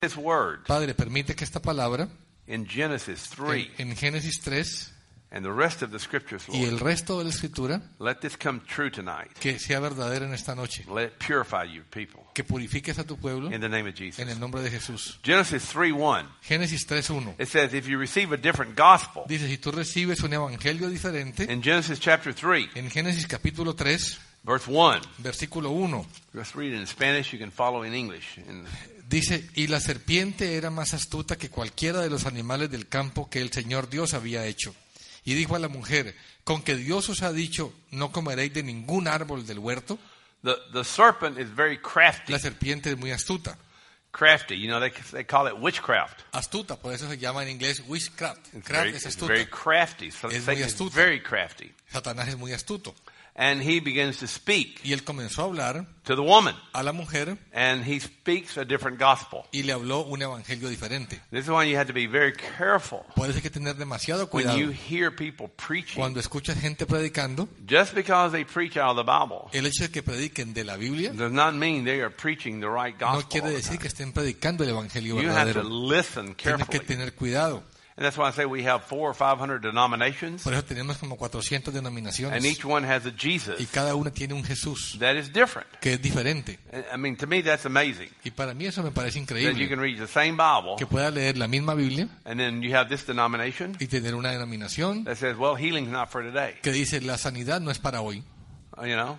this word Padre, permite que esta palabra in Genesis 3 en Génesis 3 and the rest of the scriptures, y el Lord, resto de la Escritura, let this come true tonight. que sea verdadera en esta noche. Let it purify your people Que purifiques a tu pueblo in the name of en Jesus. el nombre de Jesús. Genesis 3:1. Génesis 3:1. It says, if you receive a different gospel, Dice, si tú recibes un evangelio diferente, in Genesis chapter 3, en Génesis capítulo 3, verse 1, versículo 1, let's read it in Spanish, you can follow in English. dice, y la serpiente era más astuta que cualquiera de los animales del campo que el Señor Dios había hecho. Y dijo a la mujer, ¿con que Dios os ha dicho, no comeréis de ningún árbol del huerto? The serpent is very crafty. La serpiente es muy astuta. Crafty, you know, they call it witchcraft. Astuta, por eso se llama en inglés witchcraft. It's Craft very, es it's astuta. very crafty. So Es Satan muy is astuta. very crafty. Satanás es muy astuto. And he begins to speak Y él comenzó a hablar to the woman. a la mujer And he speaks a different gospel. y le habló un evangelio diferente. This is why you have to be very careful Por eso hay que tener demasiado when cuidado. you hear people preaching. Cuando escuchas gente predicando, Just because they preach out of the Bible el hecho de que prediquen de la Biblia does not mean they are preaching the right no gospel. quiere all the decir time. que estén predicando el evangelio You have to verdadero. listen Tienes que carefully. tener cuidado. And that's why I say we have 400 or 500 denominations, Por eso tenemos como 400 and denominaciones. each one has a Y Jesus cada una tiene un Jesús that is different. que es diferente. I mean, to me, that's amazing. Y para mí eso me parece That you increíble. can read the same Bible, Que pueda leer la misma Biblia and then you have this denomination y tener una denominación that says, well, healing's not for today. que dice la sanidad no es para hoy. You know?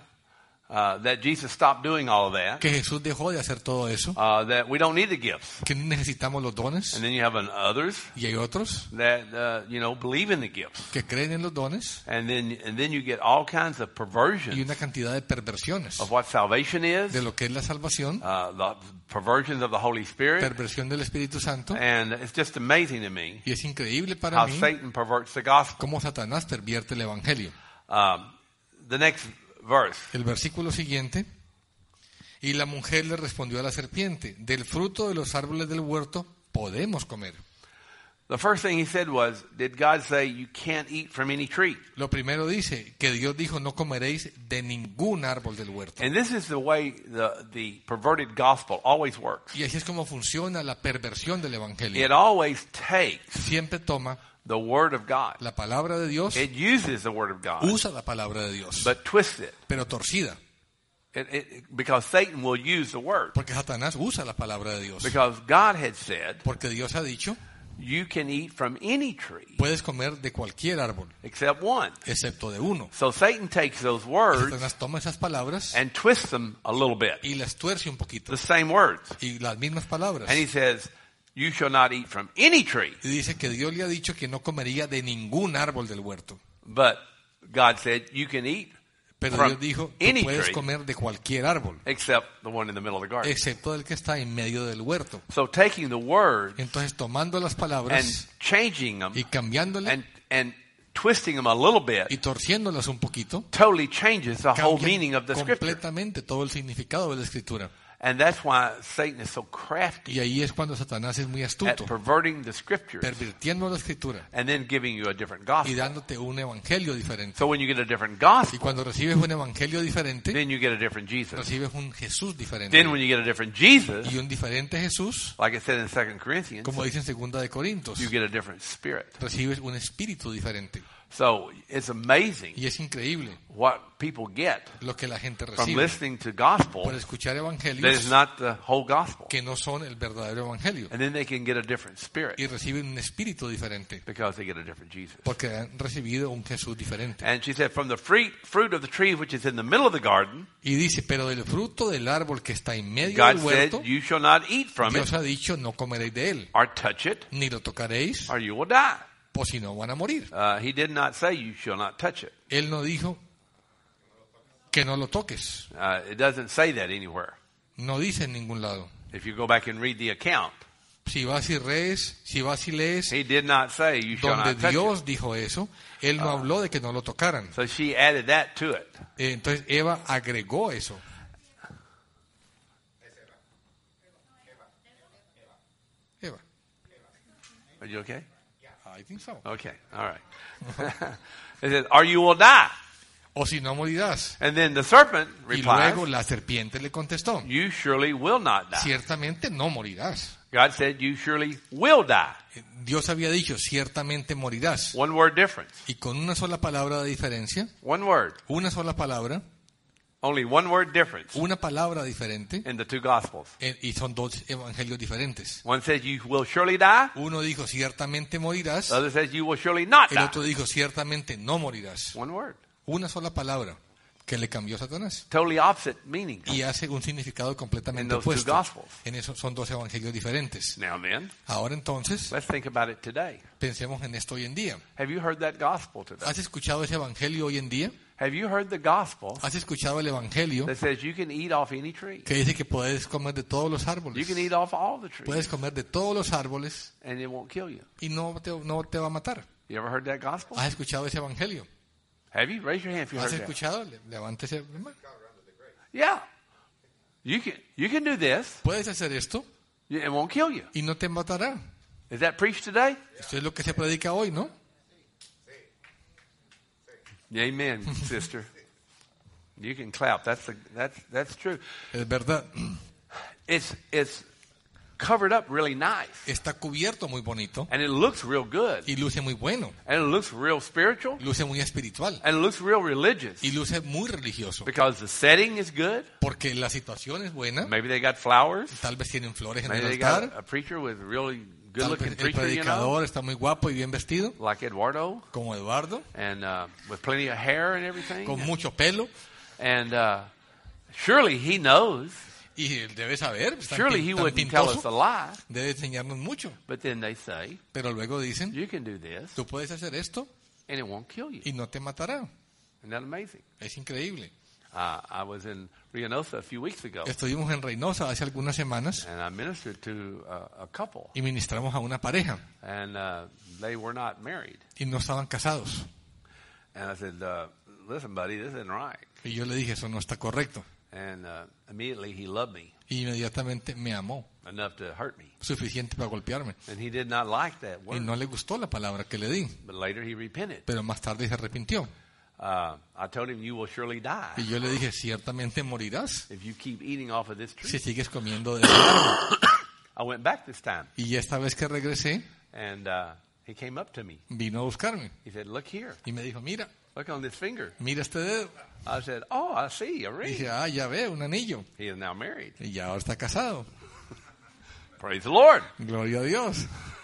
That Jesus stopped doing all of that. Que Jesús dejó de hacer todo eso. That we don't need the gifts. Que no necesitamos los dones. And then you have others Y hay otros that, believe in the gifts. que creen en los dones. And then you get all kinds of Y perversions una cantidad de perversiones of what salvation is, de lo que es la salvación, the perversions of the Holy Spirit. perversión del Espíritu Santo. And it's just amazing to me Y es increíble para how mí Satan perverts the gospel. cómo Satanás pervierte el evangelio. The next verse. El versículo siguiente. Y la mujer le respondió a la serpiente, del fruto de los árboles del huerto podemos comer. The first thing he said was, did God say you can't eat from any tree? Lo primero dice que Dios dijo no comeréis de ningún árbol del huerto. And this is the way the perverted gospel always works. Y así es como funciona la perversión del evangelio. It always takes Siempre toma the word of God. la palabra de Dios, It uses the word of God, usa la palabra de Dios, but twists it. pero torcida. Because Satan will use the word. Porque Satanás usa la palabra de Dios. Because God had said, Porque Dios ha dicho, you can eat from any tree puedes comer de cualquier árbol, except one. excepto de uno. So Satan takes those words Satanás toma esas palabras and twists them a little bit. y las tuerce un poquito. The same words. Y las mismas palabras. And he says, you shall not eat from any tree. Y dice que Dios le ha dicho que no comería de ningún árbol del huerto. But God said, you can eat Pero from Dios dijo, any tú puedes tree comer de cualquier árbol, except the one in the middle of the garden. excepto del que está en medio del huerto. So taking the word Entonces, tomando las and palabras changing them y cambiándolas and twisting them a little bit y torciéndolas un poquito, totally changes the whole cambian meaning of the scripture. completamente todo el significado de la escritura. And that's why Satan is so crafty Y ahí es cuando Satanás es muy at astuto, perverting the scriptures pervirtiendo la escritura and then giving you a different y gospel. dándote un evangelio diferente. So when you get a different Y gospel, cuando recibes un evangelio diferente, then you get a different Jesus. recibes un Jesús diferente. Then when you get a different Jesus, Y un diferente Jesús, like it said in 2 Corinthians, como dice en 2 de Corintios, you get a different spirit. recibes un espíritu diferente. So it's amazing Y es increíble what people get lo que la gente from recibe listening to gospel por escuchar that is evangelios not the whole gospel. que no son el verdadero evangelio. And then they can get a different spirit Y reciben un espíritu diferente because they get a different Jesus. porque han recibido un Jesús diferente. And she said, from the fruit of the tree which is in the middle of the garden, Y dice, pero del fruto del árbol que está en medio God del said, huerto, you shall not eat from Dios it ha dicho, no comeréis de él, or touch it, ni lo tocaréis, or you will die. o si no van a morir. He did not say you shall not touch it. Él no dijo que no lo toques. It doesn't say that anywhere. No dice en ningún lado. If you go back and read the account, Si vas y lees he did not say you shall donde not touch Dios it. dijo eso, él no habló de que no lo tocaran. So she added that to it. Entonces Eva agregó eso. Eva. Are you okay? I think so. Okay, all right. It says, or you will die. o si no morirás. And then the serpent Y replies, luego la serpiente le contestó, you surely will not die. ciertamente no morirás. God said, you surely will die. Dios había dicho, ciertamente morirás. One word difference. Y con una sola palabra de diferencia, One word. una sola palabra, Only one word difference una palabra diferente, in the two Gospels. y son dos evangelios diferentes. One says, you will surely die. Uno dijo, ciertamente morirás. The other says, you will surely not El die. otro dijo, ciertamente no morirás. One word. Una sola palabra que le cambió a Satanás. Totally opposite meaning. Y hace un significado In completamente those two opuesto. Gospels. En eso son dos evangelios diferentes. Now then, Ahora entonces, let's think about it today. pensemos en esto hoy en día. Have you heard that gospel today? ¿Has escuchado ese evangelio hoy en día? Have you heard the gospel ¿Has escuchado el evangelio that says you can eat off any tree? que dice que puedes comer de todos los You árboles? can eat off all the trees Puedes comer de todos los árboles and it won't kill you. y no te va a matar. You ever heard that gospel? ¿Has escuchado ese evangelio? Have you? Raise your hand if you ¿Has heard that. escuchado? Levántese. Yeah. You can do this. Puedes hacer esto It won't kill you. y no te matará. Is that preached today? Esto es lo que se predica hoy, ¿no? Amen, sister. You can clap. That's true. Es verdad. It's covered up really nice. Está cubierto muy bonito And it looks real good. y luce muy bueno. And it looks real spiritual. Luce muy espiritual And it looks real religious. y luce muy religioso. Because the setting is good. Porque la situación es buena. Maybe they got flowers. Tal vez tienen flores en Maybe el they got altar. a preacher with really Tal good-looking vez el preacher, you know, predicador está muy guapo y bien vestido, like Eduardo, como Eduardo, and with plenty of hair and everything. con mucho pelo. And surely he knows. Y él debe saber, es tan Surely he tan wouldn't tell us a pintoso, lie. debe enseñarnos mucho. But then they say, Pero luego dicen, you can do this, tú puedes hacer esto and it won't kill you. y no te matará. Isn't that amazing? Es increíble. I was in Reynosa a few weeks ago, Estuvimos en Reynosa hace algunas semanas and I ministered to a couple, y ministramos a una pareja and they were not married. y no estaban casados. And I said, listen, buddy, this isn't right. Y yo le dije, eso no está correcto. And immediately he loved me Y inmediatamente me amó, enough to hurt me. suficiente para golpearme. And he did not like that Y word. no le gustó la palabra que le di, But later he repented. pero más tarde se arrepintió. I told him, you will surely die Y yo le dije, ciertamente morirás if you keep eating off of this si tree. sigues comiendo de ese árbol. I went back this time, Y esta vez que regresé, and he came up to me. vino a buscarme He said, look here. y me dijo, mira, Look on this finger. mira este dedo. I said, oh, I see, a Y ring. dije, ah, ya ve, un anillo. He is now married. Y ya ahora está casado. Praise the Lord. Gloria a Dios.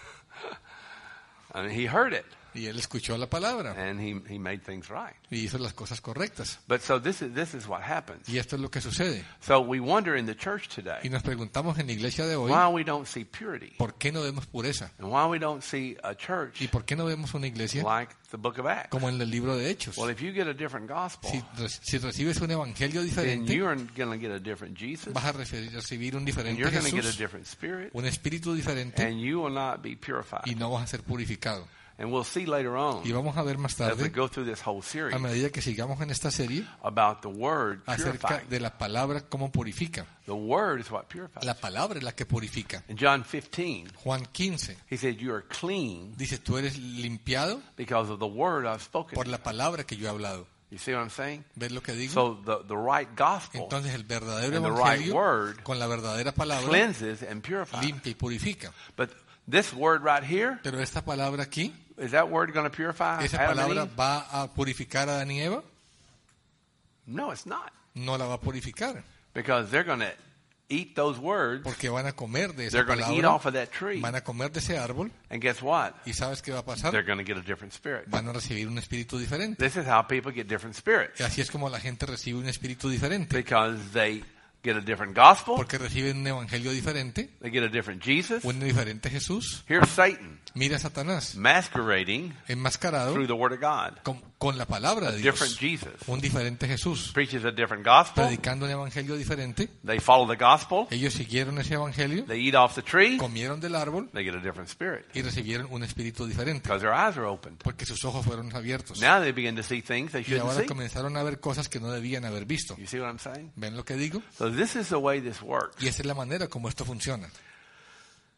And he heard it, Y él escuchó la palabra and he made things right. y hizo las cosas correctas. But so this is what happens. Y esto es lo que sucede. So we wonder in the church Y today nos preguntamos en la iglesia de hoy, why we don't see purity, ¿por qué no vemos pureza? and why we don't see a church ¿Y por qué no vemos una iglesia like the book of Acts. como en el libro de Hechos? Well, if you get a different gospel, Si recibes un evangelio then diferente, you're going to get a different Jesus, vas a recibir un and diferente you're going to get a Jesús, different spirit, un espíritu diferente, and you will not be purified. y no vas a ser purificado. And we'll see later on Y vamos a ver más as we tarde, go through this whole series a medida que sigamos en esta serie, about the word acerca purifying. de la palabra cómo purifica. The word is what purifies. La palabra es la que purifica. In John 15, Juan 15 he said, you are clean dice, tú eres limpiado because of the word I've spoken. por la palabra que yo he hablado. You see what I'm saying? ¿Ves lo que digo? So the right gospel Entonces el verdadero and the right evangelio word con la verdadera palabra cleanses and purifies. limpia y purifica. But this word right here, Pero esta palabra aquí, is that word going to purify ¿esa Adam and palabra Eve? va a purificar a Adán y Eva? No, it's not. No la va a purificar, Because they're going to eat those words. porque van a comer de esa They're going to eat palabra, off of that tree. van a comer de ese árbol, And guess what? y ¿sabes qué va a pasar? They're going to get a different spirit. Van a recibir un espíritu diferente. This is how people get different spirits. Y así es como la gente recibe un espíritu diferente, Because they get a different gospel. porque reciben un evangelio diferente, They get a different Jesus. un diferente Jesús. Here's Satan Mira a Satanás masquerading enmascarado through the word of God. con la palabra A de different Dios, Jesus. un diferente Jesús, Preaches a different gospel. predicando un evangelio diferente. They follow the gospel. Ellos siguieron ese evangelio, They eat off the tree. comieron del árbol They get a different spirit. y recibieron un espíritu diferente, Because their eyes are opened. porque sus ojos fueron abiertos. Now they begin to see things they Y shouldn't ahora see. comenzaron a ver cosas que no debían haber visto. You see what I'm saying? ¿Ven lo que digo? So this is the way this works. Y esa es la manera como esto funciona.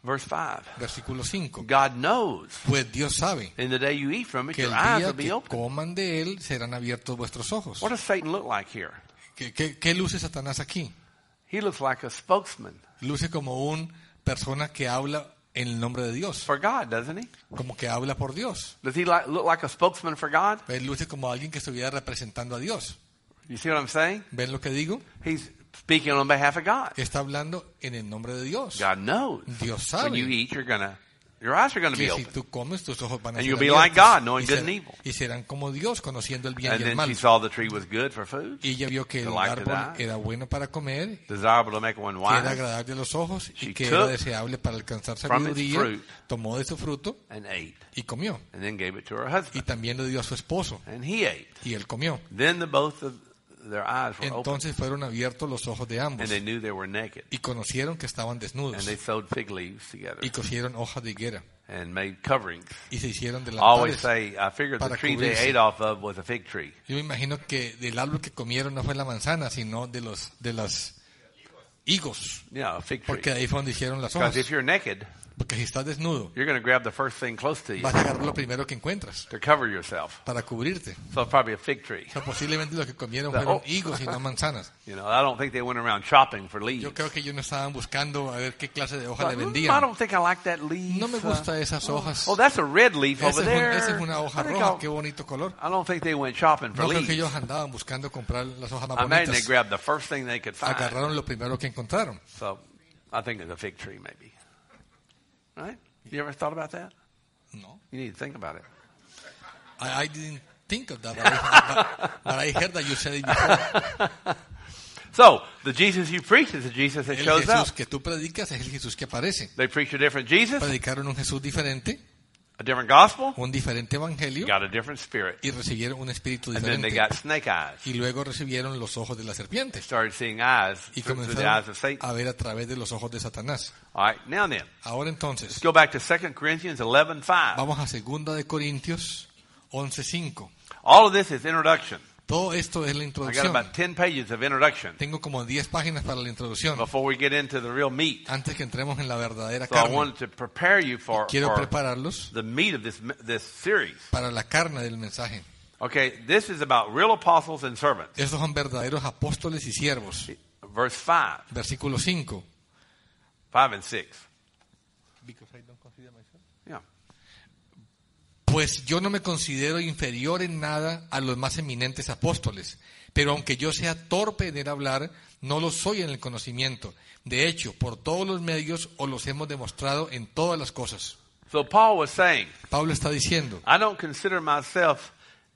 Verse 5. Versículo 5. God knows Pues Dios sabe in the day you eat from it, que your el eyes día will be que open. coman de él serán abiertos vuestros ojos. What does Satan look like here? ¿Qué luce Satanás aquí? He looks like a spokesman Luce como una persona que habla en el nombre de Dios, for God, doesn't he? como que habla por Dios. Does he look like a spokesman for God? Él luce como alguien que estuviera representando a Dios. You see what I'm saying? ¿Ven lo que digo? He's speaking on behalf of God. Está hablando en el nombre de Dios. God knows. Dios When you sabe eat, your eyes are going to be que si open. tú comes, tus ojos van a And ser you'll be like abiertos God, knowing good and evil. y serán como Dios, conociendo el bien And y el then mal. she saw the tree was good for food, Y ella vio que el Delight to árbol die. era bueno para comer, desirable to make one que era wise, agradable a los ojos She y que took era deseable para alcanzar from its sabiduría. fruit Tomó de su fruto and ate, y comió. and then gave it to her Y husband, también le dio a su esposo and he ate. y él comió. Then both of their eyes were open, Entonces fueron abiertos los ojos de ambos and they knew they were naked. y conocieron que estaban And desnudos they sewed fig leaves together y cosieron hojas de higuera and made coverings. y se hicieron I always delantales. say, I figured the para tree they cubrirse. ate off of was a fig tree. Yo me imagino que del árbol que comieron no fue la manzana, sino de las higos, Yeah, a fig tree. porque ahí fue donde hicieron las Because hojas. if you're naked, Porque si estás desnudo, you're going to grab the first thing close to you vas a agarrar lo primero que encuentras to cover yourself. para cubrirte. So it's probably a fig tree. O sea, posiblemente lo que comieron The- fueron oh. higos y no manzanas. You know, I don't think they went around shopping for leaves. Yo creo que ellos no estaban buscando a ver qué clase de hoja le I vendían. don't think I like that leaf. No me gustan esas hojas. Oh, that's a red leaf over there. Esa es una hoja I think roja, qué bonito color. I don't think they went shopping for No creo que leaves. ellos andaban buscando comprar las hojas más I imagine they bonitas. grabbed the first thing they could find. Agarraron lo primero que encontraron. So I think it's a fig tree, maybe. Right? You ever thought about that? No. You need to think about it. I didn't think of that, but I heard that you said it before. So the Jesus you preach is the Jesus that El shows Jesús up. que tú predicas es el Jesús que aparece. They preach a different Jesus, Predicaron un Jesús diferente, a different gospel, un diferente evangelio got a different spirit, y recibieron un espíritu and then they diferente. got snake eyes. Y luego recibieron los ojos de la serpiente Started seeing eyes y through the eyes comenzaron of Satan. a ver a través de los ojos de Satanás. All right, now then, Ahora let's entonces, go back to 2 Corinthians 11:5. vamos a 2 de Corintios 11:5. All of this is introduction. Todo esto es la I got introducción. about 10 pages of introduction Tengo como 10 páginas para la introducción before we get into the real meat. antes que entremos en la verdadera So I carne. wanted to prepare you for Quiero prepararlos the meat of this series. para la carne del mensaje. Okay, this is about real apostles and servants. Estos son verdaderos apóstoles y siervos. Verse 5, Versículo 5. 5 and 6. Yeah. Pues yo no me considero inferior en nada a los más eminentes apóstoles, pero aunque yo sea torpe en el hablar, no lo soy en el conocimiento. De hecho, por todos los medios os los hemos demostrado en todas las cosas. So Paul was saying, Pablo está diciendo, I don't consider myself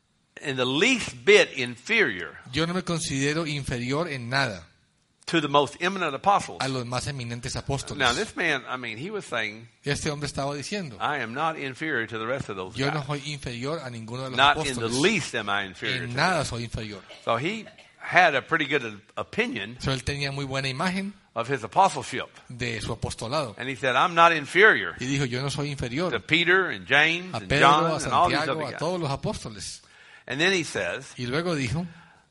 in the least bit inferior yo no me considero inferior en nada to the most eminent apostles. a los más eminentes Now apóstoles. this man, I mean, he was saying, Este hombre estaba diciendo, I am not inferior to the rest of those yo no guys. soy inferior a ninguno de los Not in the apóstoles. least am I inferior to En them. nada soy inferior. So he had a pretty good opinion So, él tenía muy buena imagen of his apostleship. de su apostolado. And he said, I'm not inferior Y dijo, yo no soy inferior to Peter and James a and Pedro, John a and all these Santiago, other a guys. todos los apóstoles. And then he says, Y luego dijo,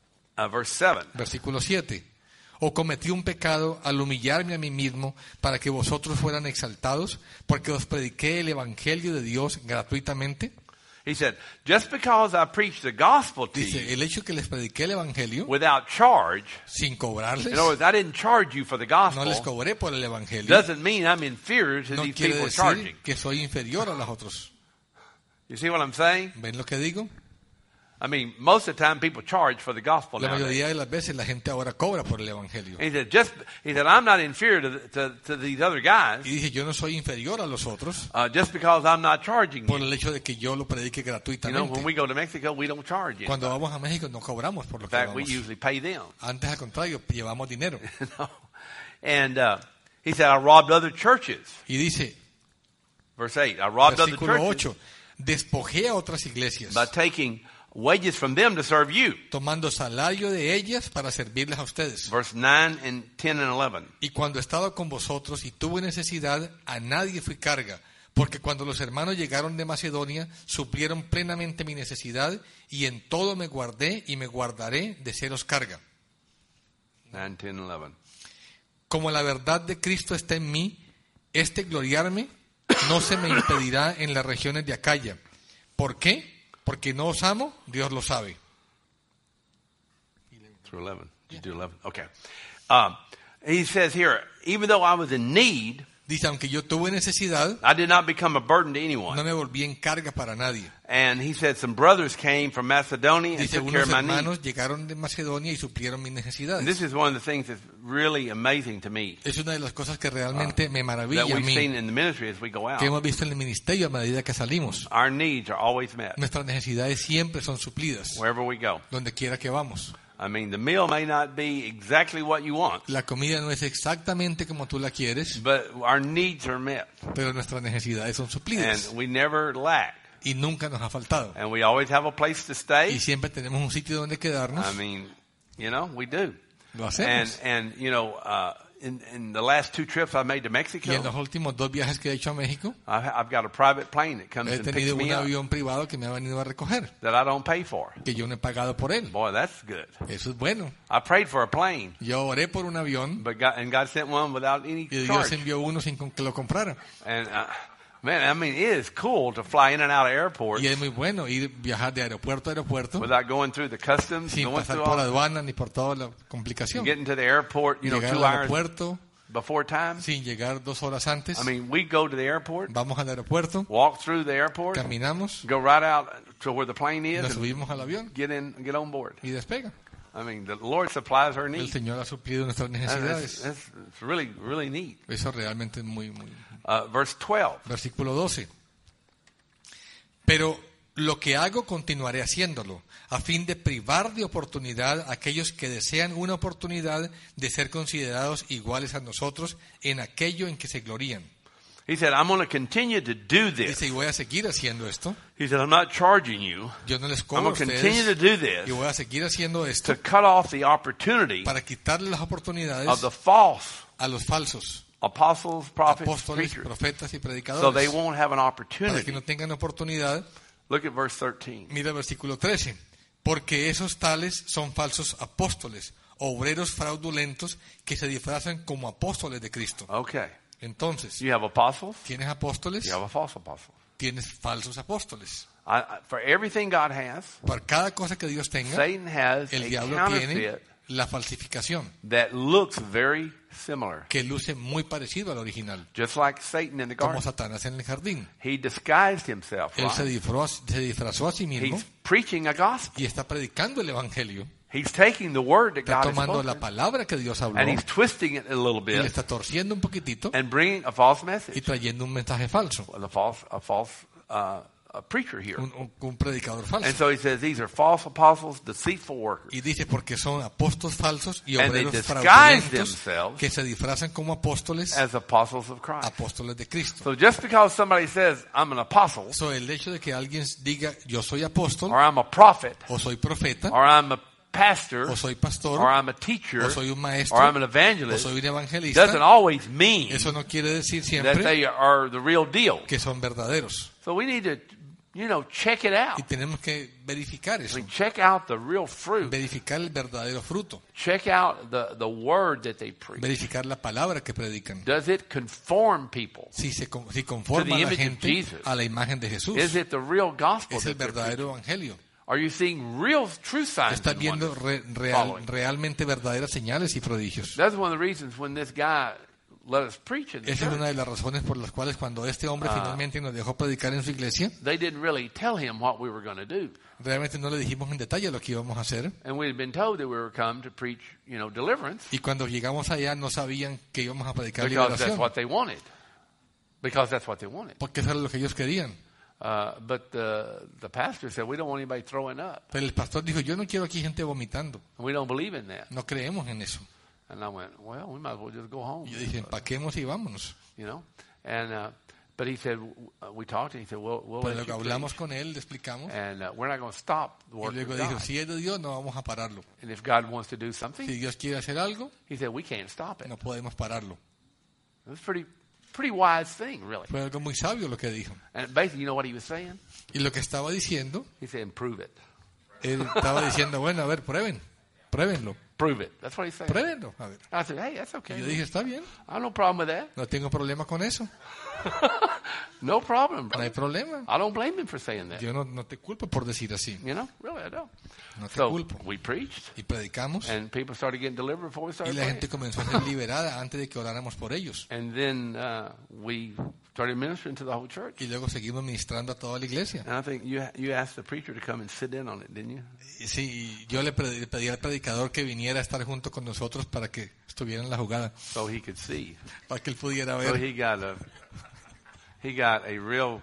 verse 7, versículo 7, o cometí un pecado al humillarme a mí mismo para que vosotros fueran exaltados, porque os prediqué el evangelio de Dios gratuitamente. he said, just because I preach the gospel to Dice, you el hecho que les prediqué el evangelio without charge, sin cobrarles, in other words, I didn't charge you for the no les gospel, cobré por el evangelio, doesn't mean I'm inferior to no these quiere people charging. decir que soy inferior a los otros. You see what I'm saying? ¿Ven lo que digo? I mean, most of the time people charge for the gospel La nowadays. mayoría de las veces la gente ahora cobra por el evangelio. He said, I'm not inferior to these other guys, Y dije, yo no soy inferior a los otros just because I'm not charging por you. el hecho de que yo lo predique You know, gratuitamente. when we go to Mexico, we don't charge you. Cuando In vamos a México no cobramos por lo que fact, we vamos. usually pay them. Antes, al contrario, llevamos dinero. You know? And he said, I robbed other churches. Y dice, Verse 8, I robbed other versículo churches 8, despojé a otras iglesias, by taking wages from them to serve you. tomando salario de ellas para servirles a ustedes. Verse 9 and 10 and 11. Y cuando estaba con vosotros y tuve necesidad, a nadie fui carga, porque cuando los hermanos llegaron de Macedonia, suplieron plenamente mi necesidad, y en todo me guardé y me guardaré de seros carga. 9, 10, 11. Como la verdad de Cristo está en mí, este gloriarme no se me impedirá en las regiones de Acaya. ¿Por qué? Porque no os amo, Dios lo sabe. Through 11. You do 11. Okay. He says here, even though I was in need, Dice, aunque yo tuve necesidad, I did not become a burden to anyone. no me volví en carga para nadie. And he said some brothers came from Macedonia and Dice, took care unos of my needs. hermanos llegaron de Macedonia y suplieron mis And necesidades. this is one of the things that's really amazing to me Es una de las cosas que realmente me that maravilla a we've seen mí, in the ministry as we go out. que hemos visto en el ministerio a medida que salimos. Our needs are always met Nuestras necesidades siempre son suplidas, wherever we go. donde quiera que vamos. I mean, the meal may not be exactly what you want, La comida no es exactamente como tú la quieres, but our needs are met, pero nuestras necesidades son and suplidas we never lack, y nunca nos ha faltado. and we always have a place to Y stay. siempre tenemos un sitio donde quedarnos. I mean, you know, we do. Lo hacemos. And you know, in the last 2 trips I made to Y en Mexico, los últimos 2 viajes que he hecho a México, I've got a private plane that comes he and picks tenido me un up avión privado que me ha venido a recoger, that I don't pay for. que yo no he pagado por él. Boy, that's good. Eso es bueno. I prayed for a plane, Yo oré por un avión but God sent one without any y Dios charge. envió uno sin que lo comprara. And man, I mean, it is cool to fly in and out of airports Y es muy bueno viajar de aeropuerto a aeropuerto without going through the customs, sin going pasar through por la all, aduana ni por toda la complicación. getting to the airport, you know, Llegar 2 al hours aeropuerto before time. sin llegar 2 horas antes. I mean, we go to the airport, Vamos al aeropuerto, walk through the airport, caminamos, go right out to where the plane is, nos and subimos al avión get on board. y despega. I mean, the Lord supplies our El needs. Señor ha suplido nuestras necesidades. It's really, really neat. Eso realmente es muy, muy... Verse 12. Versículo 12. Pero lo que hago continuaré haciéndolo, a fin de privar de oportunidad a aquellos que desean una oportunidad de ser considerados iguales a nosotros en aquello en que se glorían. He said, I'm going to continue to do this. Dice, y voy a seguir haciendo esto. He said, I'm not charging you. Yo no les I'm cobro a going to continue to ustedes do y this voy a seguir haciendo esto to cut off the opportunity para quitarle las of oportunidades the false a los falsos apostles, prophets, apóstoles, preachers, profetas y so they predicadores won't have an para opportunity. que no tengan oportunidad. Look at verse 13. Mira el versículo 13. Porque esos tales son falsos apóstoles, obreros fraudulentos que se disfrazan como apóstoles de Cristo. Okay. Entonces, You have apostles, tienes apóstoles, you have a false apostle. tienes falsos apóstoles. For everything God has, Para cada cosa que Dios tenga, Satan has el a diablo tiene counterfeit la falsificación, that looks very similar. que luce muy parecido al original, Just like Satan in the como garden. Satanás en el jardín. He disguised himself, Él se right? disfrazó a sí mismo He's preaching a gospel. y está predicando el evangelio. He's taking the word that Está God has tomando la spoken, palabra que Dios habló and he's twisting it a little y le bit está torciendo un poquitito and bringing a false y message. trayendo un mensaje falso, A false a preacher here. un predicador And falso. so he says these are false apostles, deceitful workers. Y dice porque son apóstoles falsos y And they obreros disguise fraudulentos themselves que se disfrazan como apóstoles, as apostles of Christ. apóstoles de Cristo. So just because somebody says, I'm an apostle, So, el hecho de que alguien diga yo soy apóstol or I'm a prophet, o soy profeta or I'm a pastor, o soy pastor or I'm a teacher, o soy un maestro or I'm an o evangelist, soy un doesn't evangelista, always mean eso no quiere decir that siempre they are the real deal. que son verdaderos. So we need to, check it out. Y tenemos que verificar I eso, mean, check out the real fruit. verificar el verdadero fruto, Check out the word that they preach. verificar la palabra que predican. Does it conform people? Si conforma a la image of gente Jesus. a la imagen de Jesús, Is it the real gospel es el that they're preaching? verdadero evangelio. Are you seeing real, true signs Estás and viendo wonders following? realmente verdaderas señales y prodigios. That's one of the reasons when this guy let us preach in the Esa es church, una de las razones por las cuales cuando este hombre finalmente nos dejó predicar en su iglesia, they didn't really tell him what we were going to do. realmente no le dijimos en detalle lo que íbamos a hacer. And we had been told that we were come to preach, deliverance, Y cuando llegamos allá no sabían que íbamos a predicar because that's liberación, what they wanted. Because that's what they wanted. porque eso era lo que ellos querían. But the pastor said, we don't want anybody throwing up. Pero el pastor dijo, yo no quiero aquí gente vomitando, And we don't believe in that. no creemos en eso. And I went, well, we might as well just go home. Y yo dije, empaquemos y vámonos. And but he said, we talked, and he said, we'll Pero let luego you hablamos preach. con él, le explicamos, And we're not going to stop the y work luego of dijo, God. si es de Dios no vamos a pararlo. And if God wants to do something, Si Dios quiere hacer algo, he said, we can't stop it. no podemos pararlo. It was a pretty wise thing, really. Fue algo muy sabio lo que dijo. And basically, you know what he was saying? Y lo que estaba diciendo, He said, improve it. él estaba diciendo, bueno, a ver, pruébenlo. Prove it. That's what he said. Pruébenlo. A ver. I said, hey, that's Y okay. yo dije, está bien, I have no problem with that. no tengo problema con eso. No problem. No hay Brother. problema. I don't blame him for saying that. Yo no te culpo por decir así. You know, really, I don't. No te So culpo. we preached, Y predicamos. and people started getting delivered before we Y started la praying. gente comenzó a ser liberada antes de que oráramos por ellos. And then we started ministering to the whole church. Y luego seguimos ministrando a toda la iglesia. And I think you asked the preacher to come and sit in on it, didn't you? Y sí, y yo le pedí al predicador que viniera a estar junto con nosotros para que estuviera en la jugada, So he could see. para que él pudiera So ver. he got a real,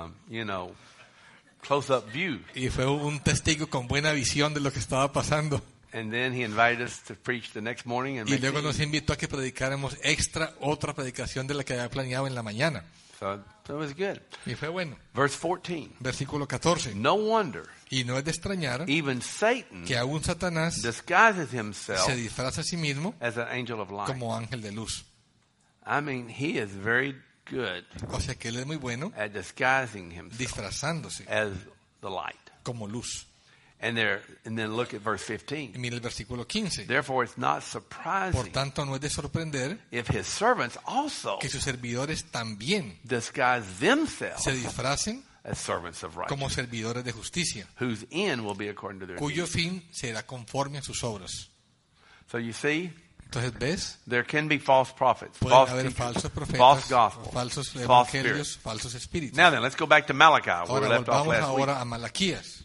close-up view. Y fue un testigo con buena visión de lo que estaba pasando. And then he invited us to preach the next morning. And Y luego nos invitó a que predicáramos otra predicación de la que había planeado en la mañana. so it was good. Y fue bueno. Verse 14. Versículo 14. No wonder Y no es de extrañar even Satan que aún Satanás disguises himself se disfraza a sí mismo as an angel of light. como ángel de luz. I mean, he is very good O sea que él es muy bueno at disguising himself disfrazándose as the light. como luz. And then look at verse Y 15. mira el versículo 15. Therefore, it's not Por surprising tanto, no es de sorprender if his servants also que sus servidores también disguise themselves se disfracen as servants of como righteousness, servidores de justicia, whose end will be according to their cuyo deeds. fin será conforme a sus obras. So you see, Entonces, ¿ves? there can be false prophets, Pueden false haber teachers, falsos profetas, false gospels, falsos false evangelios, spirits. falsos espíritus. Now then, let's go back to Malachi, where we Ahora left off volvamos last week. ahora a Malaquías.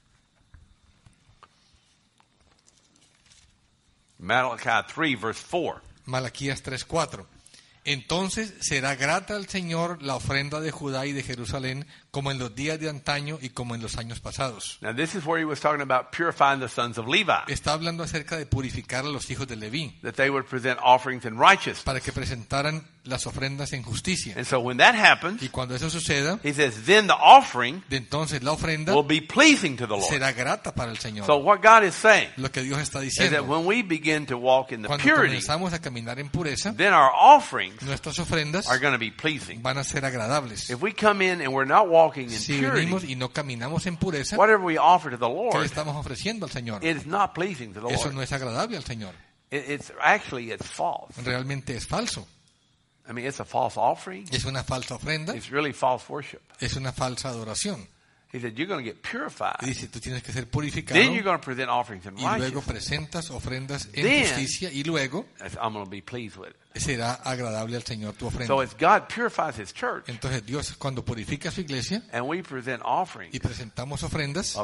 Malachi 3, verse 4. Malaquías 3:4. Entonces será grata al Señor la ofrenda de Judá y de Jerusalén, como en los días de antaño y como en los años pasados. Now this is where he was talking about purifying the sons of Levi, Está hablando acerca de purificar a los hijos de Leví, that they would present offerings in righteousness. para que presentaran las ofrendas en justicia. And so when that happens, Y cuando eso suceda, he says, then the offering de entonces la ofrenda will be pleasing to the Lord. será grata para el So Señor. what God is saying Lo que Dios está is that diciendo, when we begin to walk in the cuando purity, comenzamos a caminar en pureza, then our offerings nuestras ofrendas are going to be pleasing. van a ser agradables. If we come in and we're not walking in Si purity, venimos y no caminamos en pureza, whatever we offer to the ¿qué le Lord, estamos ofreciendo al Señor? it is not pleasing to the Eso Lord. no es agradable al Señor. It's false. Realmente es falso. I mean, it's a false offering. Es una falsa ofrenda, It's really false worship. es una falsa adoración. He said, you're going to get Y purified. dice, tú tienes que ser purificado Then you're going to present offerings in y luego righteousness. presentas ofrendas en Then- justicia y luego I'm going to be pleased with it. será agradable al Señor tu So ofrenda. as God purifies His church, Entonces Dios, cuando purifica su iglesia and we present offerings y presentamos ofrendas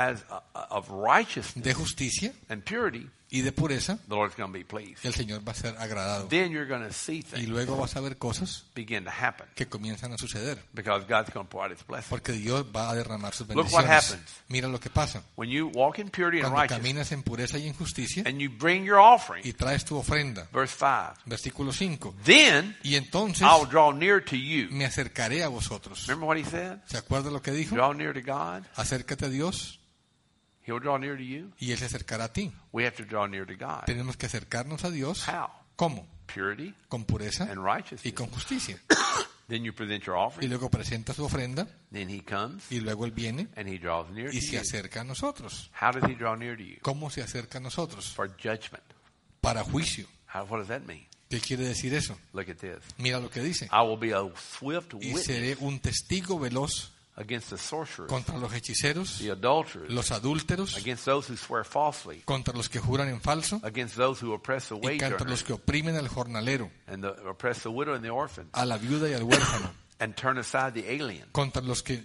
of righteousness de justicia and purity, y de pureza, the Lord's going to be pleased. el Señor va a ser agradado. Then you're going to see Y things luego vas a ver cosas begin to happen que comienzan a suceder, because God's going to pour out His blessing. porque Dios va a derramar sus Look what bendiciones. happens. Mira lo que pasa. When you walk in purity and Cuando righteousness, caminas en pureza y en justicia and you bring your offering, y traes tu ofrenda, verse 5, versículo 5, then y entonces I'll draw near to you. me acercaré a vosotros. Remember what He said? ¿Se acuerda lo que dijo? Draw near to God, Acércate a Dios He'll draw near to you. y Él se acercará a ti. We have to draw near to God. Tenemos que acercarnos a Dios. How? ¿Cómo? Purity Con pureza and y righteousness. con justicia. Then you present your Y offering. luego presenta su ofrenda Then He comes y luego Él viene and He draws near to y se you. acerca a nosotros. How does He draw near to you? ¿Cómo se acerca a nosotros? For judgment. Para juicio. What does that mean? ¿Qué quiere decir eso? Look at this. Mira lo que dice. I will be a swift Y witness seré un testigo veloz against the sorcerers, contra los hechiceros, the adulterers, los adúlteros, against those who swear falsely, contra los que juran en falso against those who oppress the y wage contra earner, los que oprimen al jornalero, and oppress the widow and the orphan, a la viuda y al huérfano, and turn aside the alien, contra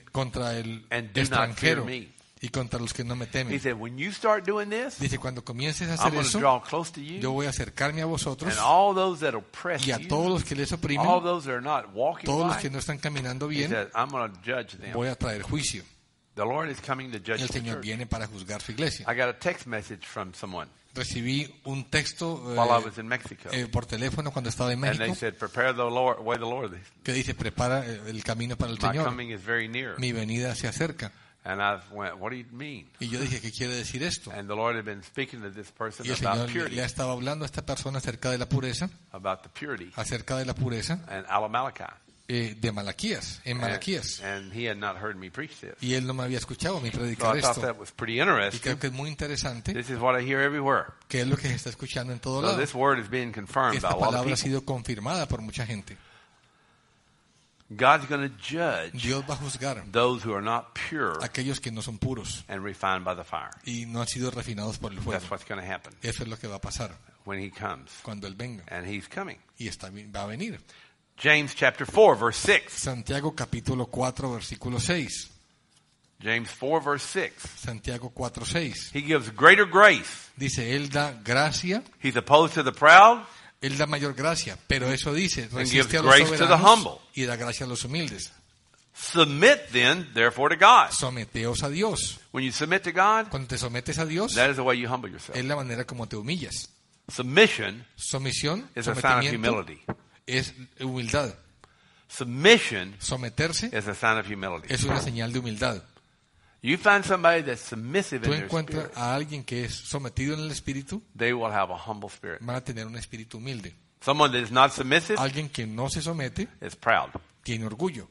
el and do not fear extranjero me. y contra los que no me He temen. said, when you start doing this, Dice, cuando comiences a I'm hacer going to eso, draw close to yo you, voy a acercarme a vosotros and all those that oppress y a todos you, los que les oprimen, all those that are not walking todos los que right, no están caminando he bien, said, I'm going to judge them. voy a traer juicio. The Lord is coming to judge El the Señor church. viene para juzgar su iglesia. I got a text message from someone Recibí un texto while I was in Mexico. por teléfono cuando estaba en And they México said, prepare the Lord, way the Lord. que dice, prepara el camino para el My Señor. coming is very near. Mi venida se acerca. And I went, what do you mean? Y yo dije, ¿qué quiere decir esto? And the Lord had been speaking to this person Y el about Señor purity, le ha estado hablando a esta persona acerca de la pureza, about the purity, acerca de la pureza and Alamalachi. de Malaquías, en Malaquías. And he had not heard me preach this. Y él no me había escuchado a mí So predicar I thought esto. that was pretty Y interesting. creo que es muy interesante, This is what I hear everywhere. que es lo que se está escuchando en todo So lado. this word is being confirmed by Esta a lot of palabra ha people. sido confirmada por mucha gente. God's going to judge Dios va a juzgar those who are not pure a aquellos que no son puros and refined by the fire. y no han sido refinados por el fuego. That's what's going to happen Eso es lo que va a pasar when he comes. cuando Él venga. And he's coming. Y va a venir. James chapter 4, verse 6. Santiago capítulo 4, versículo 6. James 4, verse 6. Santiago 4, 6. He gives greater grace. Dice, Él da gracia, He's opposed to the proud Él da mayor gracia. Pero eso dice, gives resiste a los grace to the soberanos humble. y da gracia a los humildes. Submit then, therefore, to God. Someteos a Dios. When you submit to God, Cuando te sometes a Dios, that is the way you humble yourself. es la manera como te humillas. Submission Sumisión, is a sign of sometimiento, humility. es humildad. Submission Someterse is a sign of humility. es una señal de humildad. You find somebody that's submissive Tú in their encuentras spirit, a alguien que es sometido en el espíritu, they will have a humble spirit. van a tener un espíritu humilde. Someone that is not submissive Alguien que no se somete, is proud. tiene orgullo.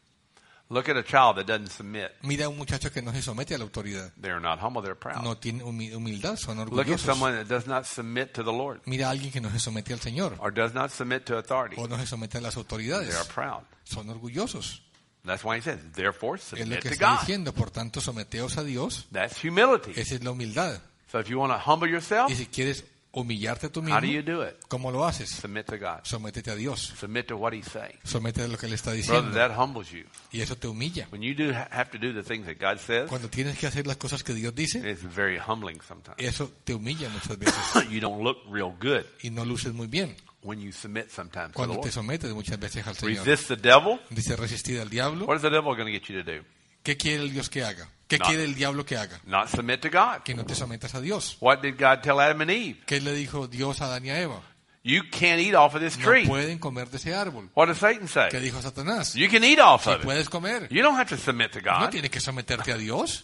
Look at a child that doesn't submit. Mira a un muchacho que no se somete a la autoridad. They're not humble, they're proud. No tiene humildad, son Look at orgullosos. someone that does not submit to the Lord Mira a alguien que no se somete al Señor or does not submit to authority. o no se somete a las They autoridades. are proud. Son orgullosos. That's why he says, therefore, Es lo submit que to está God. diciendo. Por tanto, someteos a Dios. That's humility. Esa es la humildad. So if you want to humble yourself, Y si quieres humillarte tú how do you mismo, do it? ¿cómo lo haces? Submit to God. Sométete a Dios. Submit to what he's saying. Sométete a lo que Él está Brother, diciendo. that humbles you. Y eso te humilla. When you do have to do the things that God says, Cuando tienes que hacer las cosas que Dios dice, it's very humbling sometimes. eso te humilla muchas veces. You don't look real good Y no luces muy bien. when you submit sometimes to the Cuando te Lord. sometes muchas veces al Señor. Resist the devil. Dice resistir al diablo. What is the devil going to get you to do? ¿Qué quiere el Dios que haga? ¿Qué No. quiere el diablo que haga? Not submit to God. Que no te sometas a Dios. What did God tell Adam and Eve? ¿Qué le dijo Dios a Adán y a Eva? You can't eat off of this No tree. pueden comer de ese árbol. What does Satan say? ¿Qué dijo Satanás? You can eat off Si of it. puedes comer. You don't have to submit to No God. tienes que someterte a Dios.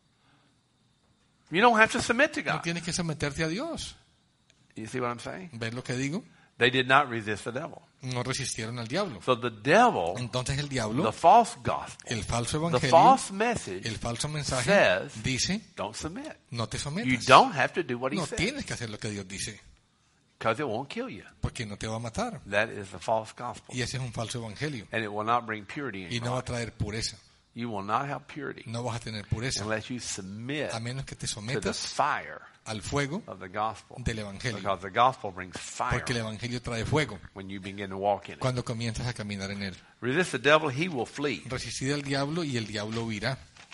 You don't have to submit to No God. tienes que someterte a Dios. You see what I'm saying? ¿Ves lo que digo? They did not resist the devil. No resistieron al diablo. So the devil, Entonces el diablo, the false gospel, el falso the evangelio, false message, el falso mensaje, says, dice, don't submit. no te You sometas. don't have to do what he No says tienes que hacer lo que Dios dice, because it won't kill you. porque no te va a matar. That is the false gospel. Y ese es un falso evangelio. And it will not bring purity in Y your no va a life. traer pureza. You will not have purity No vas a tener pureza. unless you submit A menos que te to the sometas fire al fuego of the gospel. del evangelio. Because the gospel brings fire Porque el evangelio trae fuego when you begin to walk in it. cuando comienzas a caminar en él. Resist the devil, he will flee. Resistid al diablo y el diablo huirá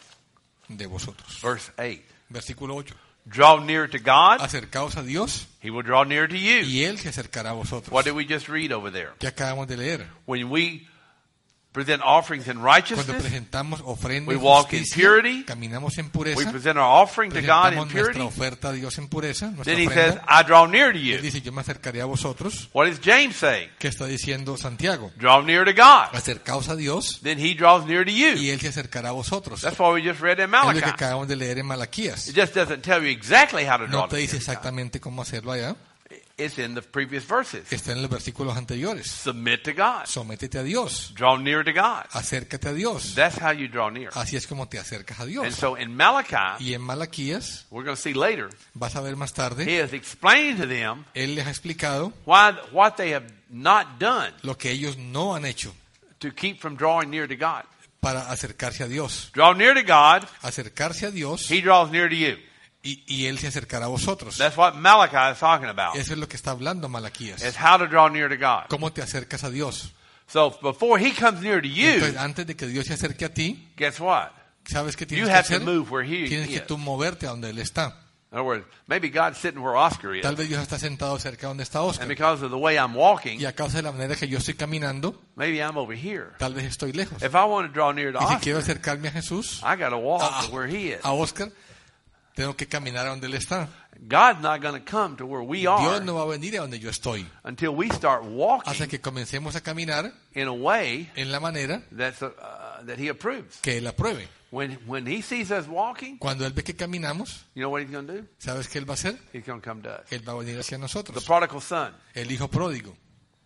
de vosotros. Verse 8. Versículo 8. Draw near to God, Acercaos a Dios he will draw near to you. y Él se acercará a vosotros. What did we just read over there? ¿Qué acabamos de leer? When we present offerings in Cuando righteousness, presentamos ofrenda we en walk in justicia, purity, caminamos en we pureza, present our offering to God in presentamos nuestra purity, oferta a Dios en pureza, nuestra then he says, ofrenda. I draw near to Él you. dice, yo me acercaré a vosotros. What is James saying? ¿Qué está diciendo Santiago? Draw near to God. Acercaos a Dios Then he draws near to you. y Él se acercará a vosotros. That's what we just read in Es lo que Malachi. acabamos de leer en Malaquías. It just doesn't tell you exactly how to draw No te near dice to God. exactamente cómo hacerlo allá. It's in the previous verses. Está en los versículos anteriores. Submit to God. Sométete a Dios. Draw near to God. Acércate a Dios. That's how you draw near. Así es como te acercas a And Dios. so in Malachi, Y en Malaquías, we're going to see later, vas a ver más tarde, he is explaining to them Él les ha explicado what they have not done lo que ellos no han hecho to keep from drawing near to God. para acercarse a Dios. Draw near to God, Acercarse a Dios he draws near to you. y Él se acercará a vosotros. That's what Malachi is talking about. Eso es lo que está hablando Malaquías. It's how to draw near to God. ¿Cómo te acercas a Dios? So before he comes near to you, Entonces, antes de que Dios se acerque a ti, guess what? ¿sabes qué You tienes que have to hacer? move where he Tienes que is. tú moverte a donde Él está. In other words, maybe God's sitting where Oscar is. Tal vez Dios está sentado cerca donde está Oscar. And because of the way I'm walking, Y a causa de la manera que yo estoy caminando, maybe I'm over here. tal vez estoy lejos. If I want to draw near to Y si Oscar, quiero acercarme a Jesús, I got to walk a, to where he is. a Oscar, tengo que caminar a donde Él está. God's not going to come to where we Dios are no va a venir a donde yo estoy. until we start Hasta walking que comencemos a caminar in a way en la manera that he approves. que Él apruebe. When he sees us walking, Cuando Él ve que caminamos, you know what he's going to do? ¿sabes qué Él va a hacer? He's going to come to us. Él va a venir hacia The nosotros. prodigal son. El hijo pródigo.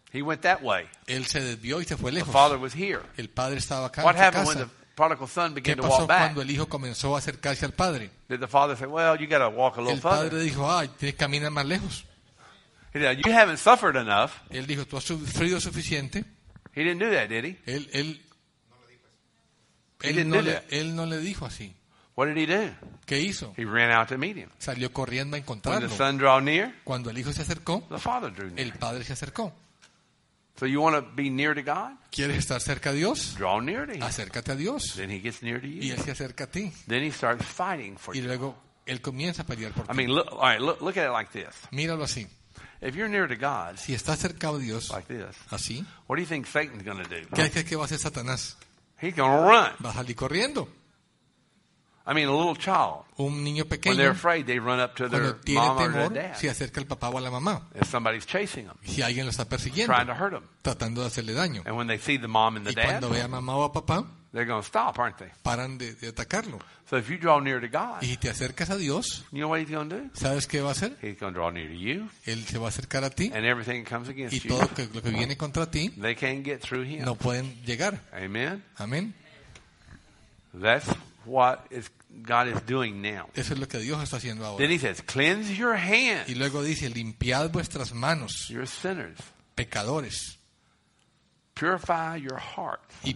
He went that way. Él se desvió y se fue The lejos. father was here. El padre estaba acá What en su happened when casa. the prodigal son ¿Qué began to pasó walk back? cuando el hijo comenzó a acercarse al padre? Did the father say, well, you got to walk a little El padre further? dijo, ay, tienes que caminar más lejos. He said, you haven't suffered enough. Él dijo, tú has sufrido suficiente. He didn't do that, did he? Él didn't no do le, that. él no le dijo así. What did he do? ¿Qué hizo? He ran out to meet him. Salió corriendo a When the encontrarlo. son drew near, Cuando el hijo se acercó, the father drew near. el padre se acercó. So you want to be near to God? ¿Quieres estar cerca a Dios? Draw near to him. Acércate a Dios. Then he gets near to Y you. él se acerca a ti. Then he starts fighting for Y you. luego él comienza a pelear por I ti. mean, look, all right, look at it like this. Míralo así. If you're near to God, Si estás cerca a Dios, like this, así, what do you think Satan's going to do? ¿qué crees que va a hacer Satanás? He's going to run. Va a salir corriendo. I mean, a little child, Un niño when they're pequeño, afraid, they run up to their cuando tiene mom or their temor, dad. se acerca al papá o a la mamá. If somebody's chasing them, Si alguien lo está persiguiendo, trying to hurt them. tratando de hacerle daño. And when they see the mom and the Y cuando dad, ve a mamá o a papá, they're going to stop, aren't they? paran de atacarlo. So if you draw near to God, Y si te acercas a Dios, you know what he's going to do? ¿sabes qué va a hacer? He's going to draw near to you, Él se va a acercar a ti and everything that comes against y you, todo lo que viene contra ti they can't get through him. no pueden llegar. Amen? Amén. That's what God is doing now. Eso es lo que Dios está haciendo ahora. Then he says, cleanse your hands, Y luego dice, limpiad vuestras manos, you're sinners. pecadores, Purify your heart. y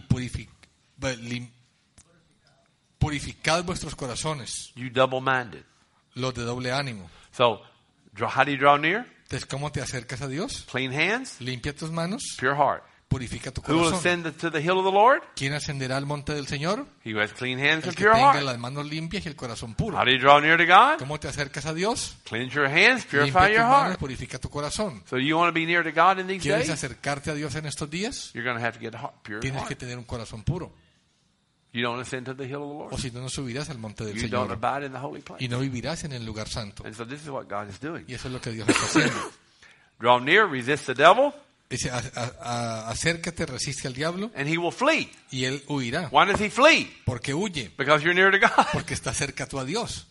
purificad vuestros corazones, You double-minded. los de doble ánimo. So, how do you draw near? Entonces, ¿cómo te acercas a Dios? Clean hands, Limpia tus manos, pure heart. purifica tu Who will corazón. ascend to the hill of the Lord? ¿Quién ascenderá al monte del Señor? He who has clean hands El and que pure tenga heart. las manos limpias y el corazón puro. How do you draw near to God? ¿Cómo te acercas a Dios? Cleanse your hands, purify Limpia your tus manos, heart. purifica tu corazón. So you want to be near to God in these ¿Quieres days? acercarte a Dios en estos días? You're going to have to get a pure Tienes que heart. tener un corazón puro. You don't ascend to the hill of the O Lord. si no, no subirás al monte del You don't Señor. abide in the holy place. Y no vivirás en el lugar santo. And so this is what God is doing. Y eso es lo que Dios está haciendo. Draw near, resist the devil, Dice, acércate, resiste al diablo and he will flee. y él huirá. Why does he flee? Porque huye. Because you're near to God. Porque está cerca tú a Dios.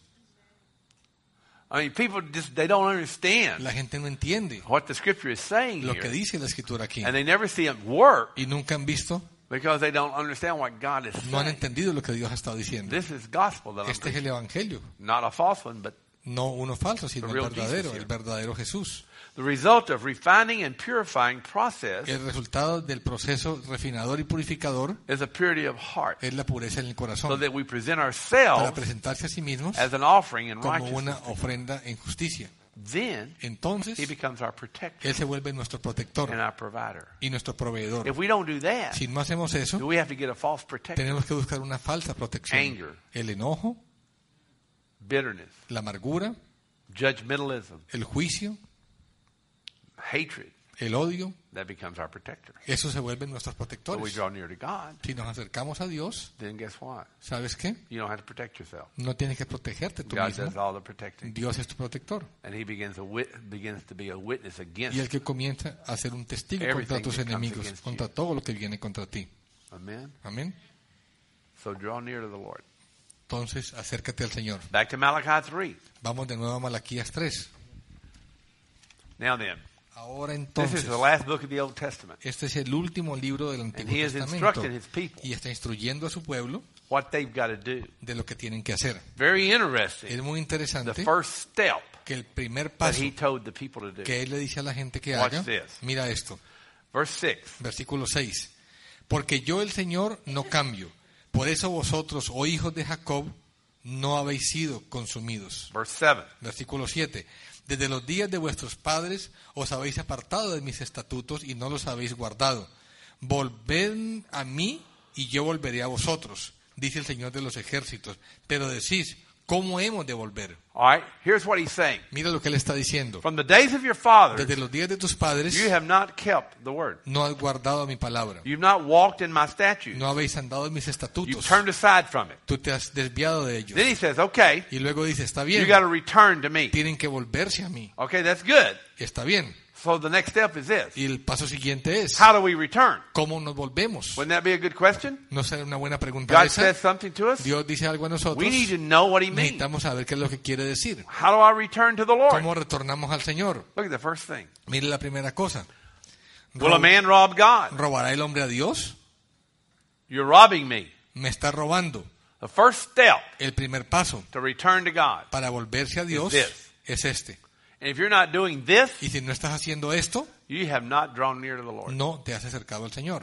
I mean, people just, they don't understand La gente no entiende what the scripture is saying lo que here. dice la escritura aquí. And they never see it work Y nunca han visto, because they don't understand what God is no han saying. entendido lo que Dios ha estado diciendo. This is gospel that I'm Este es preaching. el evangelio. Not a false one, but No uno falso, sino The el real verdadero, Jesus el verdadero Jesús. the result of refining and purifying process El resultado del proceso refinador y purificador is a purity of heart, es la pureza en el so corazón. that we present Para ourselves presentarse a sí mismos as an offering in como una righteousness. ofrenda en justicia. Then Entonces, he becomes our protector Él se vuelve nuestro protector and our provider. y nuestro proveedor. If we don't do that, Si no hacemos eso, we have to get a false protector. tenemos que buscar una falsa protección. Anger. El enojo, Bitterness, la amargura, judgmentalism, el juicio, hatred, el odio, that becomes our protector. eso se vuelven nuestros But we protectores. draw near to God, Si nos acercamos a Dios, then guess what? ¿sabes qué? You don't have to protect yourself. No tienes que protegerte tú God mismo. does all the protecting. Dios es tu protector. And he begins to be a witness against Y el que comienza a ser un testigo contra Everything tus that comes enemigos, against contra todo lo que viene contra ti. Amen. Amén. So draw near to the Lord. Entonces, acércate al Señor. Back to Malachi 3. Vamos de nuevo a Malaquías 3. Now then, Ahora this entonces, is the last book of the Old Testament. este es el último libro del And Antiguo he is Testamento. instructing his people Y está instruyendo a su pueblo what they've got to do. de lo que tienen que hacer. Very Es interesting. muy The interesante first step que el primer that paso he told the people to do. que él le dice a la gente que Watch haga, this. mira esto, Verse 6. versículo 6. Porque yo el Señor no cambio. Por eso vosotros, oh hijos de Jacob, no habéis sido consumidos. Verse 7. Versículo 7. Desde los días de vuestros padres os habéis apartado de mis estatutos y no los habéis guardado. Volved a mí y yo volveré a vosotros, dice el Señor de los ejércitos. Pero decís, ¿cómo hemos de volver? All right, here's what he's saying. Mira lo que él está diciendo. From the days of your fathers, Desde los días de tus padres you have not kept the word. no has guardado mi palabra. You've not walked in my statutes. No habéis andado en mis You've estatutos. turned aside from it. Tú te has desviado de ellos. Then he says, okay, Y luego dice, está you bien, got to return to me. tienen que volverse a mí. Okay, that's good. Está bien. So the next step is this. Y el paso siguiente es, How do we return? ¿cómo nos volvemos? Wouldn't that be a good question? ¿No será una buena pregunta God esa? says something to us. Dios dice algo a nosotros. We need to know what he means. Necesitamos saber qué es lo que quiere decir. How do I return to the Lord? ¿Cómo retornamos al Señor? Look at the first thing. Mire la primera cosa. Will a man rob God? ¿Robará el hombre a Dios? You're robbing me. Me está robando. The first step El primer paso to return to God. para volverse a Dios this. es este. And if you're not doing this, Y si no estás haciendo esto, you have not drawn near to the Lord. no te has acercado al Señor.